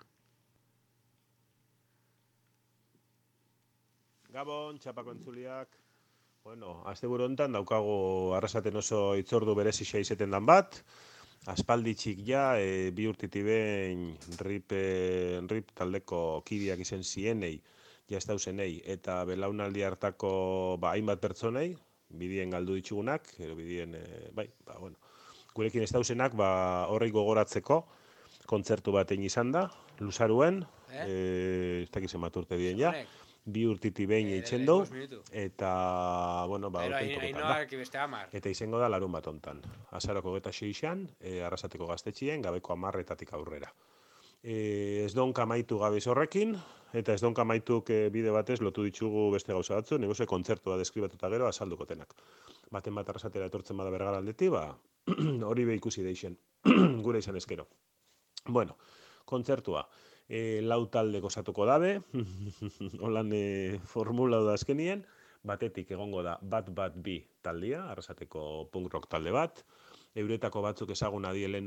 Gabon, txapako entzuliak. Bueno, asteburu hontan daukagu Arrasaten oso itzordu berezia izeten dan bat. Aspaldi txik ja, e, bi urtiti behin rip, e, rip taldeko kideak izen zienei, ja ez dauzenei, eta belaunaldi hartako ba, hainbat pertsonei, bidien galdu ditugunak, ero bidien, e, bai, ba, bueno, gurekin ez dauzenak, ba, horrei gogoratzeko, kontzertu bat egin izan da, luzaruen, eh? e, ez dakizen bat urte bien ja, bi urtiti behin Eh, eitzen lehenengo du, minutu. eta, bueno, ba, Pero aurten toketan da. hainoak beste hamar. Eta izango da larun bat hontan. Azaroko geta seixan, e, Arrasateko gaztetxien, gabeko amarretatik aurrera. E, ez donka amaitu gabiz horrekin, eta ez donka amaituk e, bide batez lotu ditugu beste gauza batzu, negozio kontzertua deskribatuta gero azalduko tenak. Baten bat Arrasatera etortzen bada Bergara aldeti, ba, hori be ikusi deixen, gure izan ezkero. Bueno, kontzertua. E, lau talde gozatuko dabe, holan e, formula da azkenien, batetik egongo da bat bat bi taldia, Arrasateko punk rock talde bat, euretako batzuk ezaguna dielen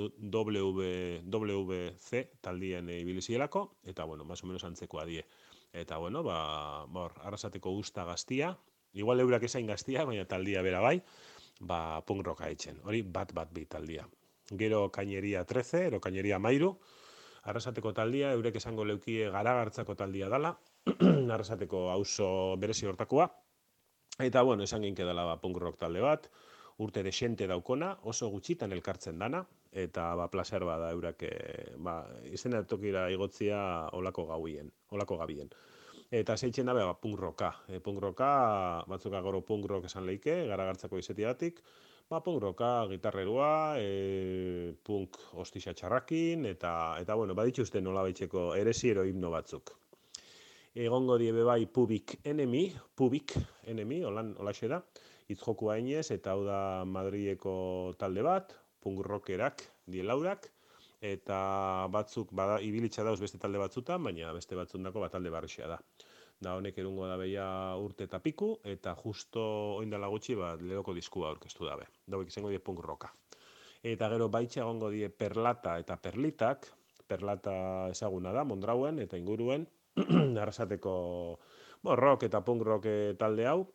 W, W C taldien e, ibili zielako, eta bueno, más o menos antzekoa die. Eta bueno, ba, bor, Arrasateko usta gaztia, igual eurak esain gaztia, baina taldia bera bai, ba, punk rocka etxen, hori bat bat bi taldia. Gero Cañería trece, ero Cañería mairu, Arrasateko taldia, eurek esango leukie Garagartzako taldia dala, Arrasateko auzo berezi hortakoa. Eta, bueno, esan ginke dela ba, punk rock talde bat, urte desente daukona, oso gutxitan elkartzen dana, eta ba, placer bada eurak e, ba, izena tokira igotzia olako gauien, olako gabien. Eta zeitzen dabe, ba, punk rocka. E, punk rocka, batzuk agoro punk rock esan leike, Garagartzako izetiatik, ba, punk rocka, gitarrerua, e, punk hostixa txarrakin, eta, eta bueno, badituzten nola baitxeko eresiero himno batzuk. Egongo diebe bai Public Enemy, Public Enemy, holan, holaxe da, hitz joku hainez, eta hau da Madrileko talde bat, punk rockerak dielaurak, eta batzuk bada, ibilitza dauz beste talde batzutan, baina beste batzundako bat talde barrexea da. Da honek erungo da beia urte eta piku, eta justo oindala gutxi bat lehoko diskua aurkeztu dabe. Dauek izango die punk rocka. Eta gero baitxa egongo die Perlata eta Perlitak, Perlata ezaguna da, Mondrauen eta inguruen, Arrasateko, bo, rock eta punk rock eh, talde hau,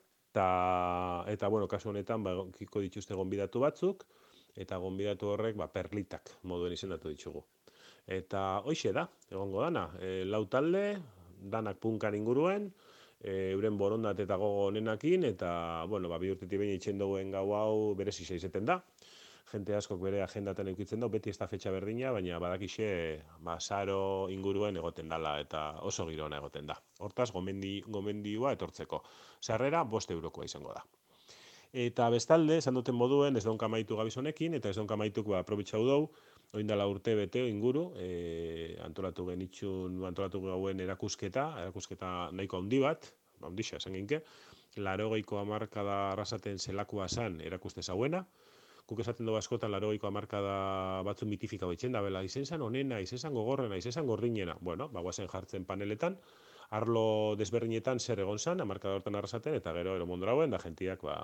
eta, eta bueno, kasu honetan, ba, kiko dituzte gonbidatu batzuk, eta gonbidatu horrek, ba, perlitak moduen izendatu ditugu. Eta hoixe da, egongo dana, e, lau talde, danak punkan inguruen, e, euren borondate eta gogo honenakin, eta, bueno, ba, bi urtetik behin itxen duen gau hau berezi izeten da. Jente askok bere agendatan eukitzen du, beti ez da fetxa berdina, baina badakixe ba, saro inguruen egoten dala eta oso giro ona egoten da. Hortaz, gomendi, gomendioa etortzeko. Sarrera, bost eurokoa izango da. Eta bestalde, esan duten moduen, ez donka amaitu gabizonekin, eta ez donka amaituk ba, aprobetxau dugu, oindala urte bete inguru, e, antolatu genitxun, antolatu gauen erakusketa, erakusketa nahiko handi bat, handixa esan ginke, larogeiko hamarkada arrasaten zelakua zan erakuste zauena, guk esaten dugu askotan larogeiko hamarkada batzu mitifika baitzen da, bela, izen zan onena, izen zan gogorrena, izen zan gorrinena, bueno, ba, guazen jartzen paneletan, arlo desberdinetan zer egon zan, hamarkada hortan arrasaten, eta gero ero mondrauen, da gentiak, ba,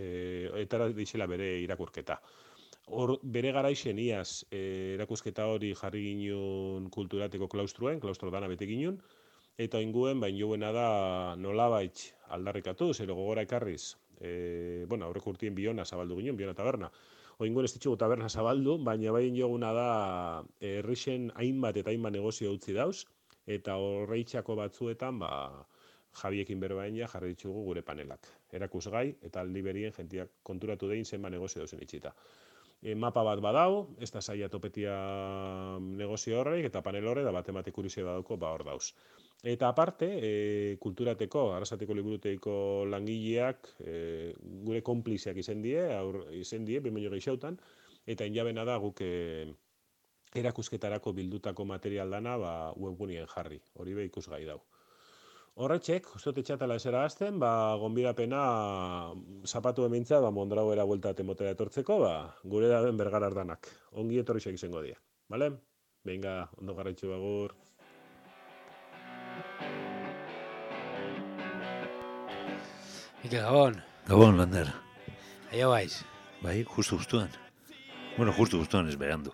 e, eta dixela bere irakurketa. Hor, bere garaixen iaz e, erakusketa hori jarri ginun kulturateko klaustruen, klaustro dana bete ginun, eta inguen, bain joena da nolabait aldarrikatu, zero gogora ekarriz, e, bueno, aurreko urtien Biona zabaldu ginen, Biona taberna. Oinguen ez ditugu taberna zabaldu, baina bain joguna da herrixen hainbat eta hainbat negozio utzi dauz, eta horreitxako batzuetan, ba, Javiekin berbain ja jarri ditugu gure panelak. Erakusgai, eta aldi berien jentiak konturatu dein zenba negozio dauzen itxita. E, mapa bat badau, ez da zaila topetia negozio horreik, eta panel horre da bat emate kurizio badauko, ba hor dauz. Eta aparte, e, kulturateko, arrasateko liburuteiko langileak, e, gure konpliziak izen die, aur, izen die, behin geixautan, eta injabena da guk e, erakusketarako bildutako material dana ba, webgunien jarri, hori be ikusgai dau. Horretxek, ustote txatala esera azten, ba, gonbidapena zapatu emintza, ba, mondrauera buelta temotera etortzeko, ba, gure da den bergar ardanak. Ongi etorrixak izango dira. Bale? Venga, ondo garraitxu bagur. Mikel Gabon, Gabon, Lander. aio baiz. Bai, justu justuan. Bueno, justu justuan ez berandu.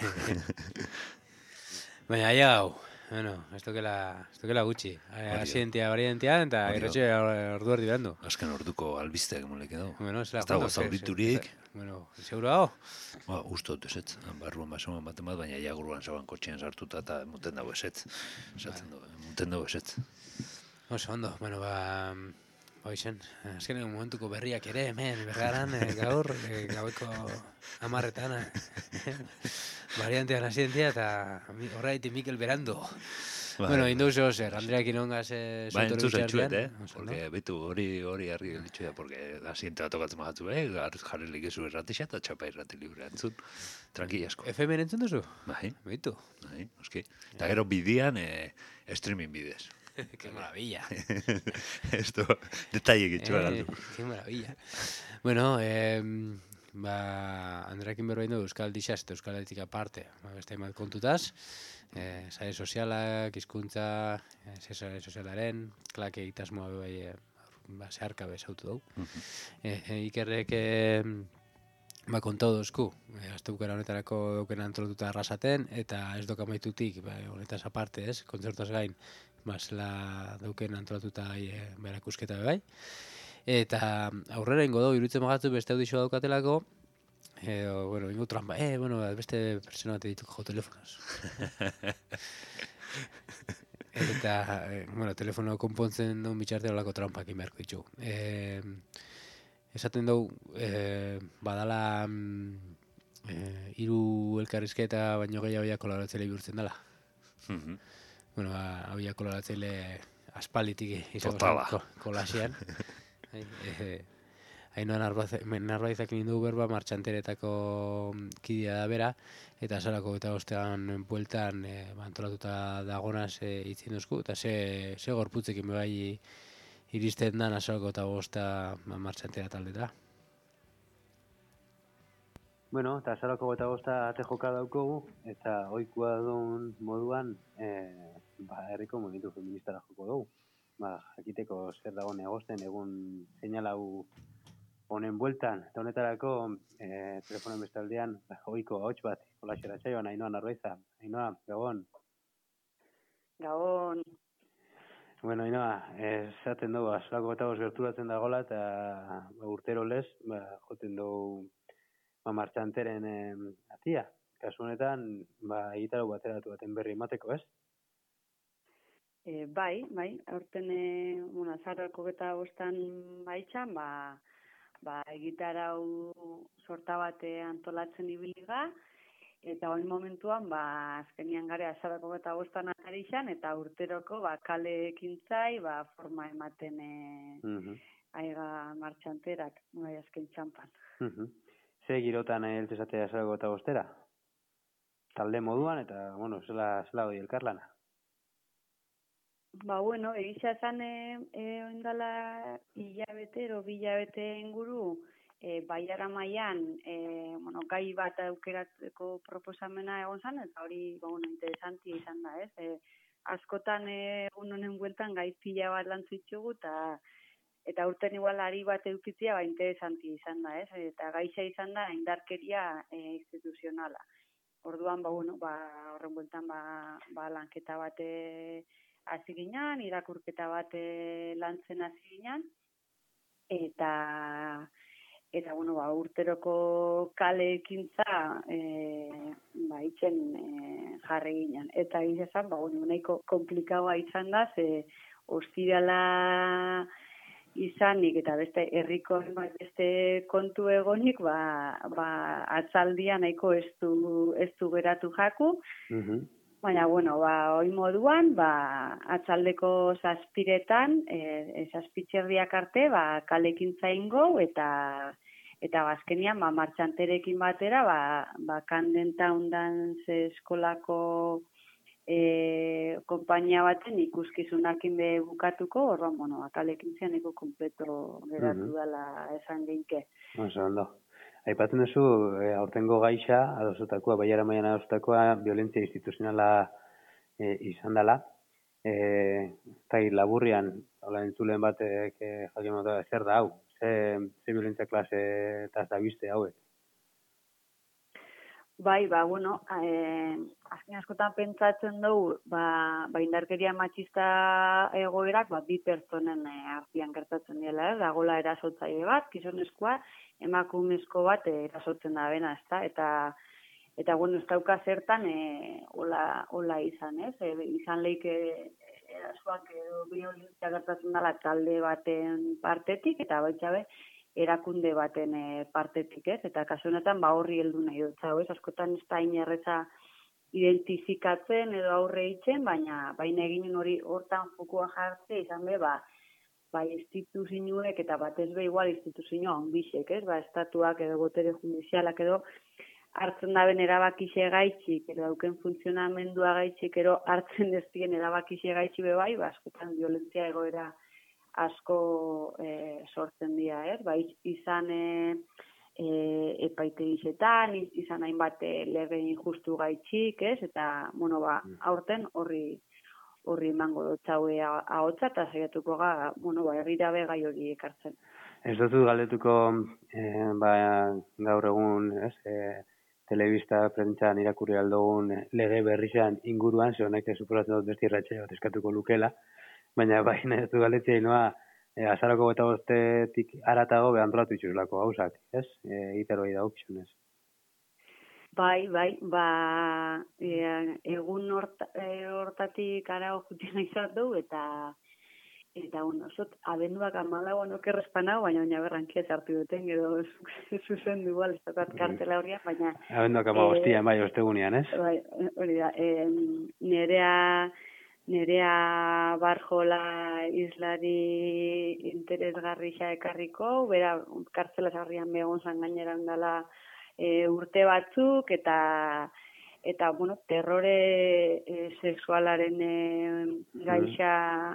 Baina aia hau, bueno, ez tokela, ez tokela gutxi. Asientia, variantia, eta Hori da. irratxe ordu erdi berandu. Azken orduko albisteak molek edo. Bueno, ez la Ez dago zauriturik. Bueno, seguro hau? Ba, uste dut esetz. Barruan basoan baten bat, baina jaguruan zaban kotxean sartuta eta muten dago esetz. Esatzen dugu, muten dago esetz. Oso ondo, bueno, ba... Hoizen, azkeneko momentuko berriak ere, hemen, bergaran, eh, gaur, eh, gaueko amarretan, eh, variantean asientia, eta mi- horregaiti Mikel Berando. Bai. Bueno, indauzo zer, Andreak inongaz eh, Ba, zutoro entzuz bitxartean. entzuet, eh? Oso, Porque, betu, hori hori harri gelitxu da, porque asientea tokatzen mahatzu, eh? Jarri ligezu erratixa eta txapa irrati libre entzun. Tranquila asko. F M entzun duzu? Bai, Beitu. bai, oski. Eta gero bidian, eh, streaming bidez. Qué maravilla. Esto, detalle gitxua Eh, galdu. qué maravilla. Bueno, eh, ba, Andreakin berbain du Euskal Dixas eta Euskal Etik aparte, ba, beste hainbat kontutaz, eh, sare sozialak, hizkuntza, eh, sare sozialaren, klake egitasmoa be bai, eh, ba, zeharka bezautu dugu. Eh, eh, ikerrek eh, ba, kontau dozku, eh, astebukera honetarako dauken antolatuta arrasaten, eta ez doka maitutik, ba, honetaz aparte, ez, kontzertaz gain, ba, zela dauken antolatuta eh, berakusketa be bai. Eta aurrera ingo dugu, iruditzen magatu beste audizioa daukatelako, eh, o, bueno, ingo trampa, eh, bueno, beste persona bat edituk jo telefonoz. Eta, eh, bueno, telefono konpontzen duen bitxarte olako trampak inberko ditugu. Eh, esaten dugu, eh, badala mm, eh, hiru elkarrizketa baino gehiago ja kolaboratzaile bihurtzen dela. Mhm. Bueno, ba, hau ja kolaboratzaile aspalitik izango Totala. zen ko- kolasean. Bai, eh, Ainhoa Narbaizak nindu berba martxanteretako kidea da bera, eta salako eta ostean bueltan e, antolatuta dagonaz e, itzin duzku, eta ze, ze gorputzekin bai iristen da azalako eta bosta ba, martxantera taldeta. Bueno, eta azarako eta bosta ate joka daukogu, eta ohikoa duen moduan, e, ba, herriko mugitu feministara joko dugu. Ba, jakiteko zer dago negosten egun seinalau honen bueltan, eta honetarako e, telefonen bestaldean, ba, ohiko ahots bat, holaxera txaioan, Ainhoa Narbaiza. Ainhoa, gabon. Gabon, Bueno, inoa, esaten dugu, azalako eta bost gerturatzen dagoela, eta ba, urtero lez, ba, joten dugu ba, martxanteren eh, atia. Kasu honetan, ba, egitaro bateratu baten berri emateko, ez? E, bai, bai, aurten, e, bueno, azarrako eta bostan baitxan, ba, ba, egitarau sorta bate antolatzen ibiliga, eta hori momentuan, ba, azkenian gare azarrako eta bostan atarixan, eta urteroko, ba, kale ekintzai, ba, forma ematen e, Mhm. aiga martxanterak, bai, azken txampan. Mhm. Ze girotan heltzezatea azalako eta bostera? Talde moduan, eta, bueno, zela, zela hori elkarlana. Ba, bueno, egisa esan e, e, oindala hilabete, ero bilabete inguru, e, baiara mailan, e, bueno, gai bat aukeratzeko proposamena egon zen, eta hori, ba, bueno, interesanti izan da, ez? E, askotan e, egun honen bueltan gai pila bat lantzitzugu, eta eta urten igual ari bat eukitzia, ba, interesanti izan da, ez? Eta gaixa izan da, indarkeria e, instituzionala. Orduan, ba, bueno, ba, horren bueltan, ba, ba, lanketa bate hasi ginen, irakurketa bat lantzen hasi ginen, eta, eta bueno, ba, urteroko kale ekintza e, ba, itzen e, jarri ginen. Eta izan, ba, bueno, nahiko komplikaua izan da, ze ostirala izanik eta beste herriko beste kontu egonik, ba, ba, atzaldia nahiko ez du, ez du geratu jaku, Mhm. baina, bueno, ba, hoi moduan, ba, atzaldeko zazpiretan, e, zazpitxerdiak arte, ba, kalekintza ingo, eta eta bazkenian, ba, martxanterekin batera, ba, ba kandenta undan ze eskolako e, kompainia baten ikuskizunakin be bukatuko, orduan, bueno, ba, kalekintza niko kompleto geratu Mhm. dela esan geinke. Oso ondo. Aipatzen duzu, e, aurtengo gaixa, adosutakoa, baiara mailan adosutakoa, violentzia instituzionala e, izan dela. E, eta laburrian, hola entzulen batek e, jakin modu, zer da hau? Ze, ze violentzia klase eta da biste hauek? Bai, ba, bueno, eh, azken askotan pentsatzen dugu, ba, ba indarkeria matxista egoerak, ba, bi pertsonen eh, artean gertatzen dela, ez? Dagola erasotzaile bat, gizonezkoa, emakumezko bat eh, erasotzen da bena, ezta? Eta, eta bueno, ez dauka zertan eh, hola, hola izan, ez? E, izan leike erasoak edo violentzia gertatzen dela talde baten partetik, eta baitxabe, erakunde baten e, partetik, ez? Eta kasu honetan ba horri heldu nahi dut, ez? Askotan ez da inerreza identifikatzen edo aurre itzen, baina baina egin hori hortan fokua jartze izan be, ba, ba instituzioek eta batez be igual instituzio hanbixek, ez? Ba, estatuak edo botere judizialak edo hartzen daben erabakixe gaitxik, edo dauken funtzionamendua gaitxik, edo hartzen ez dien erabakixe gaitxi be bai, ba, askotan violentzia egoera asko e, sortzen dira, ez? Ba, izan e, e, epaitegietan, izan hainbat lege injustu gaitxik, ez? Eta, bueno, ba, aurten horri horri emango dut haue ahotsa eta saiatuko ga, bueno, ba, herrira be gai hori ekartzen. Ez dut galdetuko eh, ba, gaur egun, ez? Eh, telebista prentzan irakurri aldogun lege berrizan inguruan, ze honek suposatzen dut besti irratxe bat eskatuko lukela, baina baina ez du galetzea inoa, e, azarako eta bostetik aratago behanduratu itxuslako gauzak, ez? E, Egiteroi daukizunez. Bai, bai, ba, e, egun horta, e, hortatik arago jutien izan du, eta eta, bueno, zot, abenduak amalauan okerrezpanau, baina baina berrankia zartu duten, edo zuzen du, ez dakat kartela horriak, baina... Abenduak amabostian, bai, ostegunean, ez? Bai, hori da, e, nerea... Nerea Barjola islari interesgarria ekarriko, bera kartzela sarrian begon zan gainera ondala e, urte batzuk, eta eta bueno, terrore e, sexualaren e, gaixa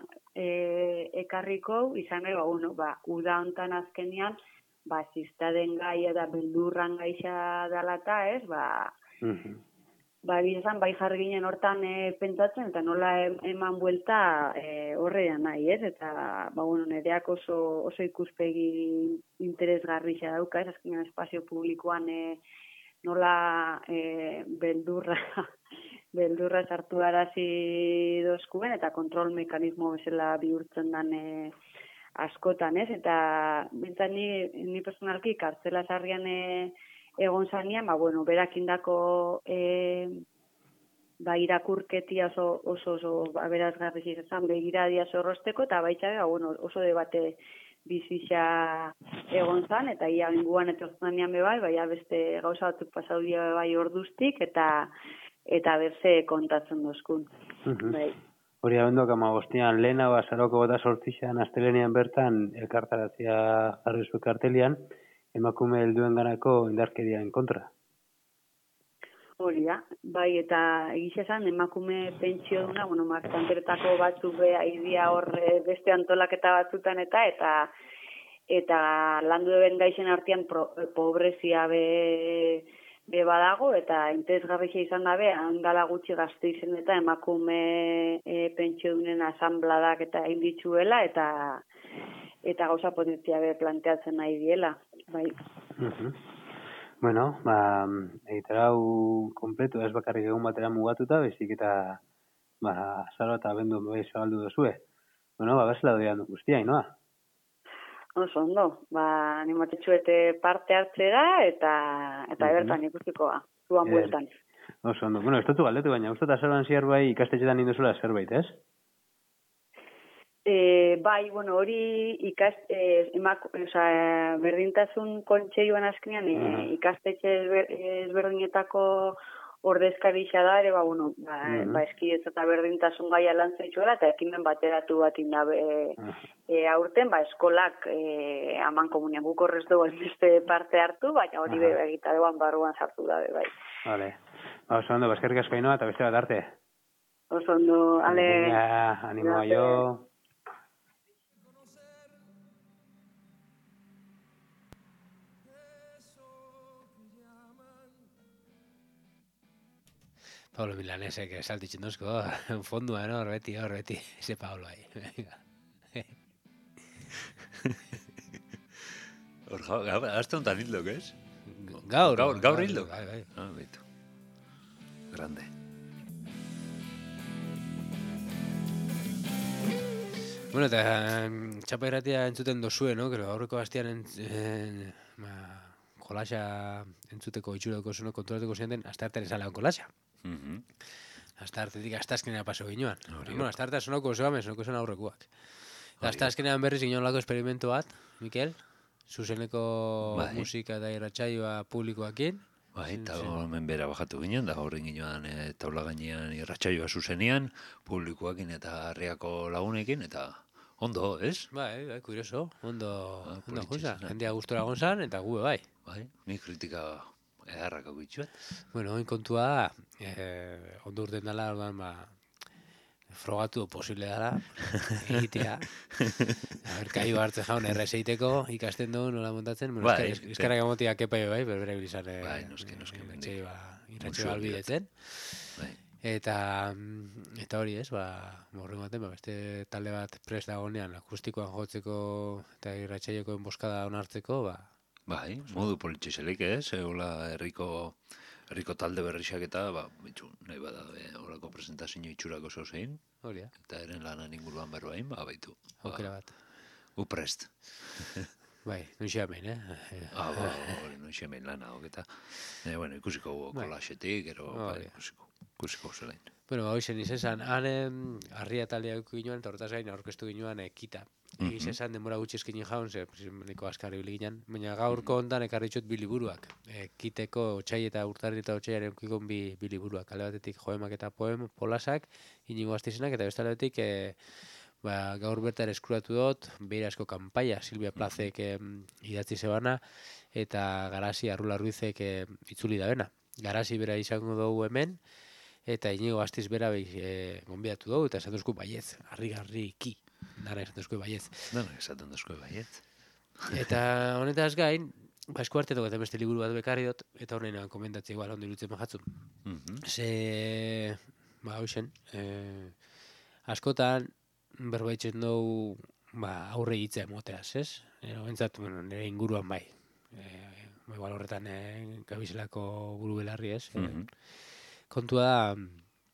e, ekarriko, izan ega, bueno, ba, uda hontan azkenian, ba, ziztaden gai eta beldurran gaixa dalata, ez, ba, uh-huh. Ba, bizan, bai jarri ginen hortan e, pentsatzen, eta nola eman buelta e, horrean nahi, ez? Eta, ba, bueno, nereak oso, oso ikuspegi interesgarria dauka, ez? Azkenean espazio publikoan e, nola e, beldurra beldurra sartu arazi dozkuen, eta kontrol mekanismo bezala bihurtzen dan e, askotan, ez? Eta bintzat ni, ni personalki kartzela sarrian e, egon zanian, ba, bueno, berak indako e, ba, irakurketia oso, oso, oso aberazgarri izan begiradia zorrosteko, eta baitxabe, ba, bueno, oso debate bizitza egon zan, eta ia inguan etortzen nian bebai, baina beste gauza batzuk pasau dira bai orduztik, eta eta berze kontatzen dozkun. Mhm. Bai. Hori abenduak amagostian lehena, bazaroko bota sortzixan astelenean bertan elkartarazia jarri zuen kartelian, emakume helduen ganako indarkeriaren kontra. Hori da, bai, eta egiz esan, emakume pentsio duna, bueno, markanteretako batzuk beha idia hor eh, beste antolaketa batzutan eta, eta eta landu eben gaixen artean pro, pobrezia be, be badago, eta interesgarria izan dabe, handala gutxi gazte izen eta emakume e, pentsio dunen asambladak eta inditzuela, eta eta gauza potentzia be planteatzen nahi diela, bai. Mhm. Bueno, ba, egitera hau kompletu, ez bakarrik egun batera mugatuta, bezik eta ba, azaro eta abendu bai zabaldu dozue. Bueno, ba, bezala doian guztia, inoa? Oso ondo, ba, animatetxuete parte hartzera, eta eta Mhm. bertan ikustikoa, zuan Ez. bueltan. Oso ondo. Bueno, ez dutu galdetu, baina uste eta azaroan ziar bai ikastetxetan induzula zerbait, ez? E, bai, bueno, hori ikast, e, emak, oza, berdintasun kontseioan azkenean e, Mhm. ikastetxe ezber, ezberdinetako ordezkaritza da ere, ba, bueno, ba, Mhm. ba eskidetza eta berdintasun gaia lantzaitzuela, eta ekimen bateratu bat indabe Mhm. e, aurten, ba, eskolak e, aman komunian guk horrez dugu beste parte hartu, baina hori Aha. be egita duan barruan sartu dabe, bai. Vale. Ba, oso ondo, baskerrik asko inoa, eta beste bat arte. Oso ondo, ale... Venga, animoa Gracias. jo. Pablo Milanesek saltitzen dozko, fondua, no? Hor beti, hor beti, ese Pablo ahí. Venga. Hor, gaur, azte honetan hildok, ez? Gaur, Gaur, gaur hildok. Bai, bai. Ah, baitu. Grande. Bueno, eta em, txapa irratia entzuten dozue, no? Gero aurreko hastian entz, eh, ba, jolaxa entzuteko itxurako zuno kontrolatuko ziren, hasta artean esan jolaxa. Mhm. Hasta artetik hasta azkenean paso ginuan. Hori Bueno, hasta artean sonoko zoamen, sonoko zona aurrekoak. Hori Hasta da. azkenean berriz ginen lako experimento bat, Mikel, zuzeneko Bai. musika eta irratsaioa publikoakin. Bai, eta Sí, sí. hemen bera bajatu ginen, da gaur ginoan e, taula gainean irratsaioa zuzenean, publikoakin eta herriako lagunekin, eta ondo, ez? Bai, bai, kurioso, ondo, Ah, ondo politxe juza. zena. Jendea gustora gonzan, eta gu bai. Bai, ni kritika eharrak hau itxuet. Bueno, oin kontua da, eh, ondo urten dela, orduan, ba, frogatu posible dela, egitea. A ber, kai hartzen jaun errez egiteko, ikasten dugu nola montatzen. Bueno, Bai, bai, eskarrak emotia kepai bai, berbera bilizan. Eh, Bai, noski, noski, irratxe, mendik. ba, irratxe Musuak balbidetzen. Bai. Eta, mm, eta hori ez, ba, morren baten, ba, beste talde bat prest dagonean, akustikoan jotzeko eta irratxaioko enboskada onartzeko, ba, Bai, modu politxeselik, ez? Egola herriko herriko talde berrixak eta, ba, bitxu, nahi bada, e, horako presentazio itxurako zozein, hori da, eta eren lanan inguruan berroain, ba, baitu. aukera bat. U prest. Bai, nuixea behin, eh? Ah, ba, hori, no xemen lana, oketa. E, bueno, ikusiko gu Bai. kolaxetik, gero, Hori bai, da. ikusiko, ikusiko zelain. Bueno, ba, hoizen izesan, han harria taldea euku ginoan, eta hortaz gain aurkeztu ginoan ekita. Mhm. Egiz esan, denbora gutxi eskin jaun, ze neko askarri ibili ginen, baina gaurko hontan ekarri txut bi liburuak. Ekiteko otxai eta urtarri eta otxaiaren eukikon bi, bi liburuak. Alde batetik joemak eta poem polasak, inigo astizenak, eta beste alde batetik, e, ba, gaur bertan eskuratu dut, beirasko kanpaia, Silvia Plazek e, idatzi zebana, eta Garasi Arrula Ruizek e, itzuli da bena. Garasi bera izango dugu hemen, eta inigo astiz bera e, gonbidatu dugu, eta esan duzku baietz, harri-garri ki, nara esan duzku baietz. Dena, esaten duzko baiet. Eta honetaz gain, ba, esku hartetok eta beste liburu bat bekarri dut, eta horrein komentatzea igual ondo irutzen mahatzun. Mhm. Ze, ba, hoxen, e, askotan, berbaitzen dugu, ba, aurre hitzea emoteaz, ez? E, bentsat, bueno, nire inguruan bai. E, igual horretan e, gabizelako buru belarri, ez? E, Mhm. kontua da,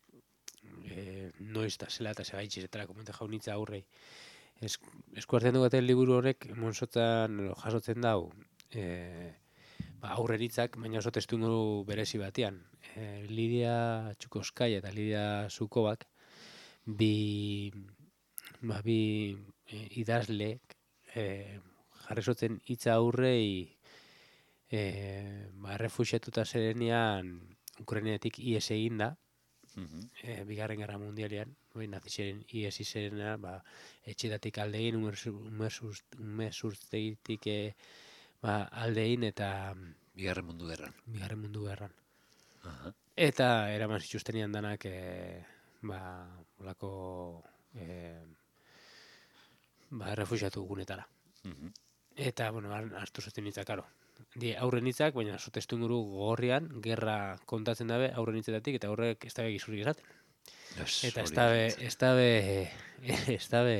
e, noiz eta zela eta zegaitxiz etara komente jaunitza aurrei. Es, eskuartzen dugaten liburu horrek monsotan jasotzen dau e, ba, aurren hitzak, baina oso testuinguru berezi batean. E, Lidia Txukoskaia eta Lidia Zukobak bi, ba, bi e, idazleek e, jarresotzen hitza aurrei e, ba, refuxiatuta zerenean Ukrainetik ies egin da, e, bigarren gerra mundialean, bai, nazizaren ies izena, ba, etxedatik aldein, umezurtegitik e, ba, aldein eta Bigarren mundu gerran. bigarren mundu gerran. Aha. Eta eraman zituztenian danak e, ba, olako e, ba, refuxiatu gunetara. Mhm. Eta, bueno, har- hartu zuten hitzak, karo. Die aurren hitzak, baina oso testuinguru gogorrian, gerra kontatzen dabe aurren hitzetatik, eta horrek ez dabe gizurik esaten. Ez, Eta ez hori dabe, esaten. ez dabe, ez dabe,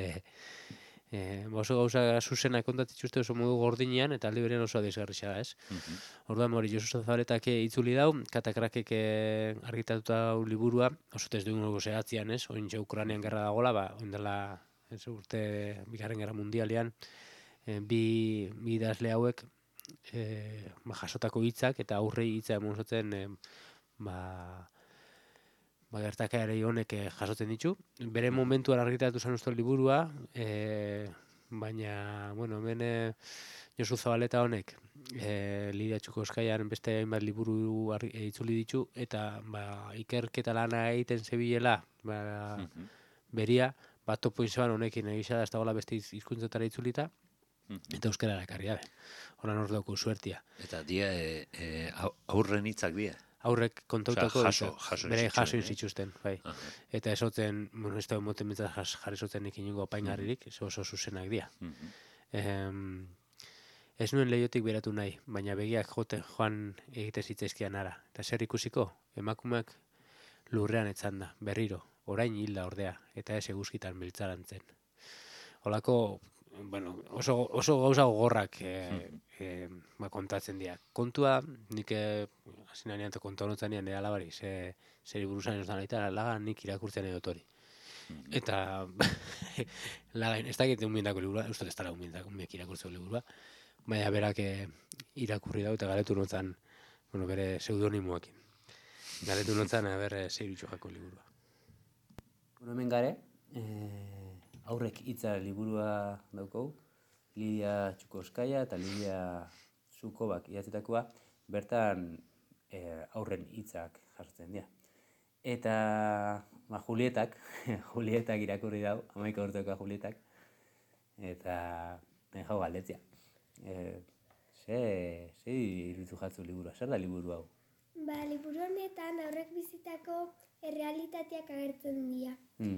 e, oso gauza zuzena kontatituzte oso modu gordinean, eta aldi berean oso adizgarrixa da, ez? Mhm. Orduan, hori, Josu Zabaletak itzuli dau, katakrakek eh, argitatuta dau liburua, oso testuinguru zehatzian, ez? Oin Ukrainean gerra dagola, ba, oin dela, ez, urte bigarren gerra mundialean, e, bi, bi idazle hauek e, ba, jasotako hitzak eta aurrei hitza emon zoten e, ba, ba, gertakari honek e, jasotzen ditu. Bere momentuan argitatu zen uste liburua, e, baina, bueno, hemen e, Josu Zabaleta honek e, Lidia Txukoskaiaren beste hainbat liburu argi- e, itzuli ditu, eta ba, ikerketa lana egiten zebilela, ba, Mhm. beria, bat topo izan honekin egisa da, ez dagoela beste hiz- hizkuntzetara itzulita, Mhm. eta euskarara ekarri dabe. Horan hor dauku suertia. Eta dia e, e, au- aurren hitzak dia. Aurrek kontautako Osea, jaso- hitzak, jaso bere zituen, jaso eh? zituzten, bai. Aha. Eta esotzen, bueno, ez da moten betzat jas- jarri zoten ikinungo apaingarririk, ez oso zuzenak dira. Mhm. Em, ez nuen lehiotik beratu nahi, baina begiak jote joan egite zitzaizkian ara. Eta zer ikusiko, emakumeak lurrean etzan da, berriro, orain hilda ordea, eta ez eguzkitan biltzarantzen. Olako, bueno, oso, oso gauza gogorrak e, e, ba, kontatzen dira. Kontua, nik eh, hasi nanean eta konta honetan nian nire alabari, ze, zeri buruzan ez da nahi, eta laga nik irakurtzen edot hori. Eta lagain, ez dakit unbiendako liburua, uste ez dara unbiendako unbiek irakurtzeko liburua, baina berak eh, irakurri dau eta galetu notzan, bueno, bere pseudonimoekin. Galetu notzan, a ber, eh, zeiritxo jako liburua. Bueno, hemen gare, eh, aurrek hitza liburua daukau, Lidia Txukoskaia eta Lidia Zukobak idatzitakoa, bertan eh, aurren hitzak jartzen dira. Eta ba, Julietak, Julietak irakurri dau, hamaika urteko Julietak, eta ben jau galdetzea. E, ze, ze iruditu jatzu liburua, zer da liburu hau? Ba, liburu honetan aurrek bizitako errealitateak agertzen dira. Mm.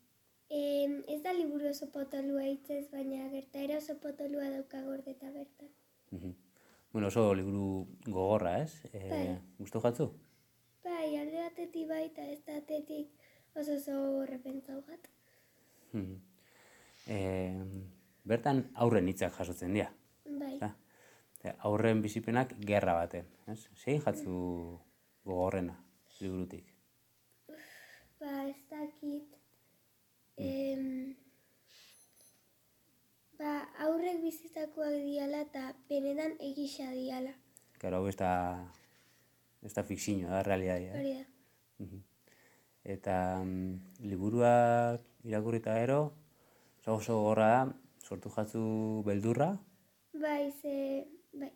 E, ez da liburu oso potolua hitzez, baina gertaera oso potolua dauka gordeta bertan. Mhm. Bueno, oso liburu gogorra, ez? E, Bai. Gustu jatzu? Bai, alde batetik bai, eta ez batetik oso oso horrepentzau gat. Mhm. E, bertan aurren hitzak jasotzen dira. Bai, Da. Aurren bizipenak gerra baten, ez? Zein jatzu gogorrena liburutik? ba, ez dakit. Em, ba, aurrek bizitakoak diala eta benetan egisa diala. Claro, hau ez da, ez da fikzioa, da realitatea. Eh? Hori da. Mhm. Eta mm, liburua irakurrita gero, oso oso gogorra da, sortu jatzu beldurra, Bai, ze, bai,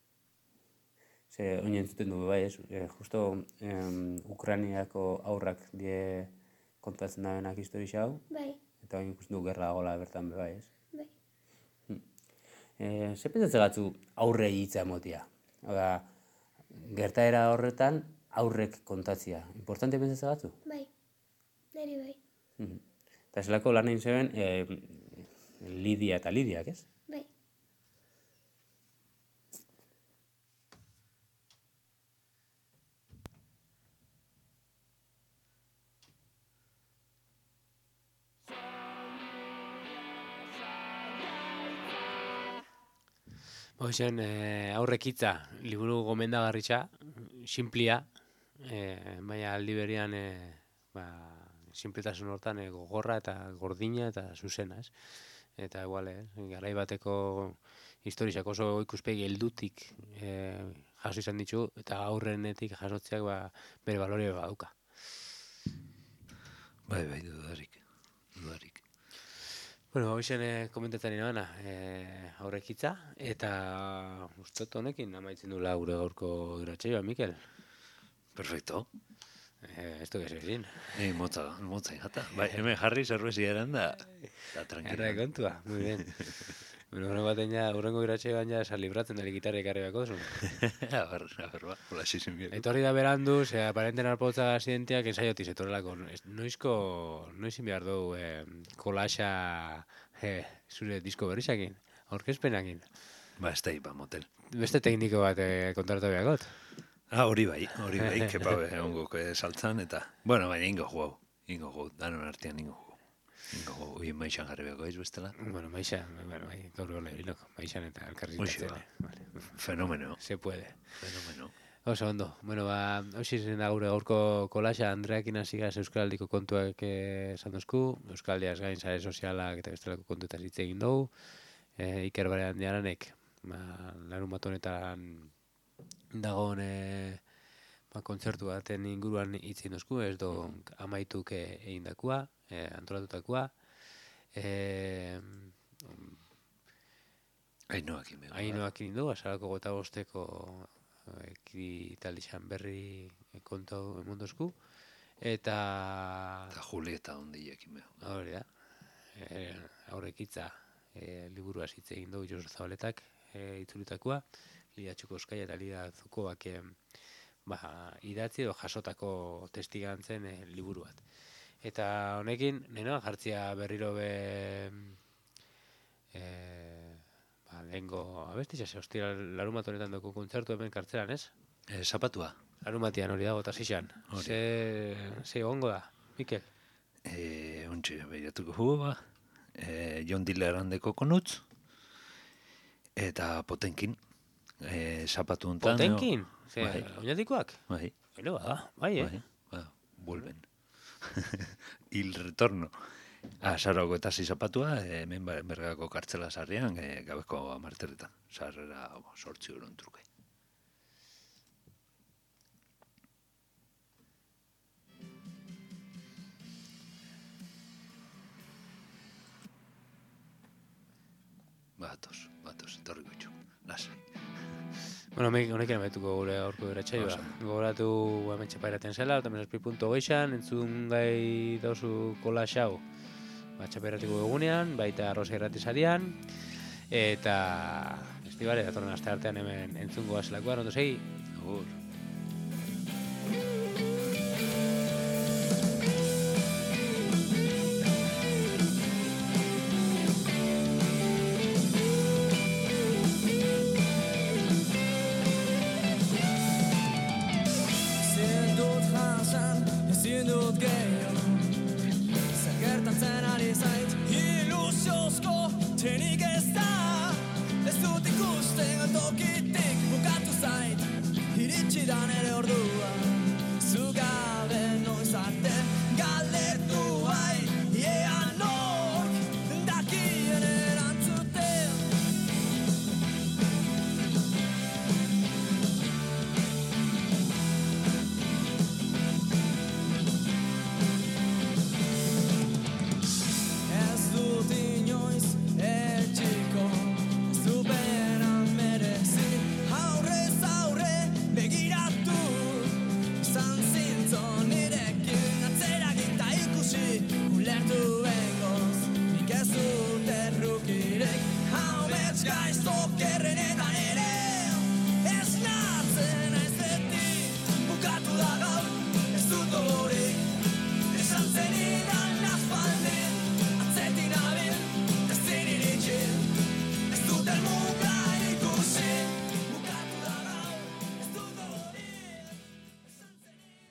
ze oin entzuten du bai, ez? E, justo em, Ukrainiako aurrak die kontatzen da benak historia hau, bai, eta oin ikusten du gerra dagoela bertan be bai, ez? bai. E, ze pentsatzen gatzu aurrei hitza emotia? Hau da, gertaera horretan aurrek kontatzea. Importante pentsatzen gatzu? Bai, niri bai, Mhm. Eta zelako lan egin zeben e, Lidia eta Lidiak, ez? bai. Hoxen, e, aurrek hitza, liburu gomendagarritza, sinplia, e, baina aldi berian, e, ba, sinpletasun hortan e, gogorra eta gordina eta zuzena, ez? Eta igual, eh, garai bateko historiak oso ikuspegi heldutik e, jaso izan ditu, eta aurrenetik jasotzeak ba, bere balore badauka. Bai, bai, dudarik, dudarik. Bueno, hoxen eh, komentatzen nioana, eh, aurrekitza, eta ustot honekin amaitzen dula gure gaurko irratsaioa, Mikel. Perfecto. Eh, esto que se ezin. Ei, motza, motza jata. Bai, hemen jarri zerbezi eran da, da tranquilo. Erra kontua, muy bien. Bueno, horren baten ja, urrengo irratsaioan ja salibratzen dali gitarra ekarri bako duzu. A ber, a ber, ba, hola xizin bieko. Etorri da berandu, ze aparenten arpotza zienteak ensaioti zetorrelako. Noizko, noizin behar dugu eh, kolaxa eh, zure disko berrizakin, aurkezpenakin. Ba, ez da ipa motel. Beste tekniko bat eh, kontratu beakot. Ah, hori bai, hori bai, kepa ongok saltzan, eta, bueno, baina ingo juau, ingo juau, danon artean ingo juau. Ingo juau, ui maixan jarri beako ez bestela. Bueno, maixan, bueno, bai, gaur gole biloko, maixan eta Hoxe elkarrizitatzen. ba, Vale. fenomeno, Se puede. fenomeno. Oso ondo. Bueno, ba, hoxe zen da gure gaurko kolaxa, Andreakin hasi gaz Euskaraldiko kontuak eh, esan dozku, Euskaldiaz gain sare sozialak eta bestelako kontuetaz hitz egin dugu, eh, Iker Barean diaranek, ba, larun bat honetan dagoen e, ba, kontzertu baten inguruan hitz egin dozku, ez do amaituk e, egindakoa, e, antolatutakoa, e, Ainoak inbego. Ainoak egin du, azarako gota bosteko ekitalizan berri kontu emondozku, eta... Eta Julieta ondiek inbego. Hori da, e, aurrekitza e, liburu hitz egin du Josu Zabaletak e, itzulitakoa, Lidia Txukoskaia eta Lidia Zukoak e, ba, idatzi edo jasotako testigantzen e, liburu bat. Eta honekin, nena, jartzia berriro be... E, ba, lehengo abestitza, ze hostia, larumat honetan dugu kontzertu hemen kartzelan, ez? E, zapatua. Larumatian hori dago, eta zixan. Ze, ze ongo da, Mikel? E, ontsi, behiratuko jugu ba. E, John Dilleran deko konutz. Eta Potenkin. E, zapatu hontan. Potenkin? Eo, Ze, bai. oinatikoak? Bai. Bueno, ba, bai, eh? Bai, ba, vuelven. Il retorno. Azaroko eta zapatua, e, hemen ba- bergako kartzela sarrian, e, gabeko amarterretan. Sarrera sortzi euron truke. Batoz, batoz, etorriko itxu. Lasai. Bueno, me- honekin ametuko gure aurko irratsaioa. Gogoratu hementxe pairaten zela, eta mesazpi puntu goixan, entzun gai dauzu kolaxau. Ba, txaperatiko egunean, baita arroza irratizarian, eta Estibale, datorren aste artean hemen entzungo gazelakoan, ondo segi? Agur.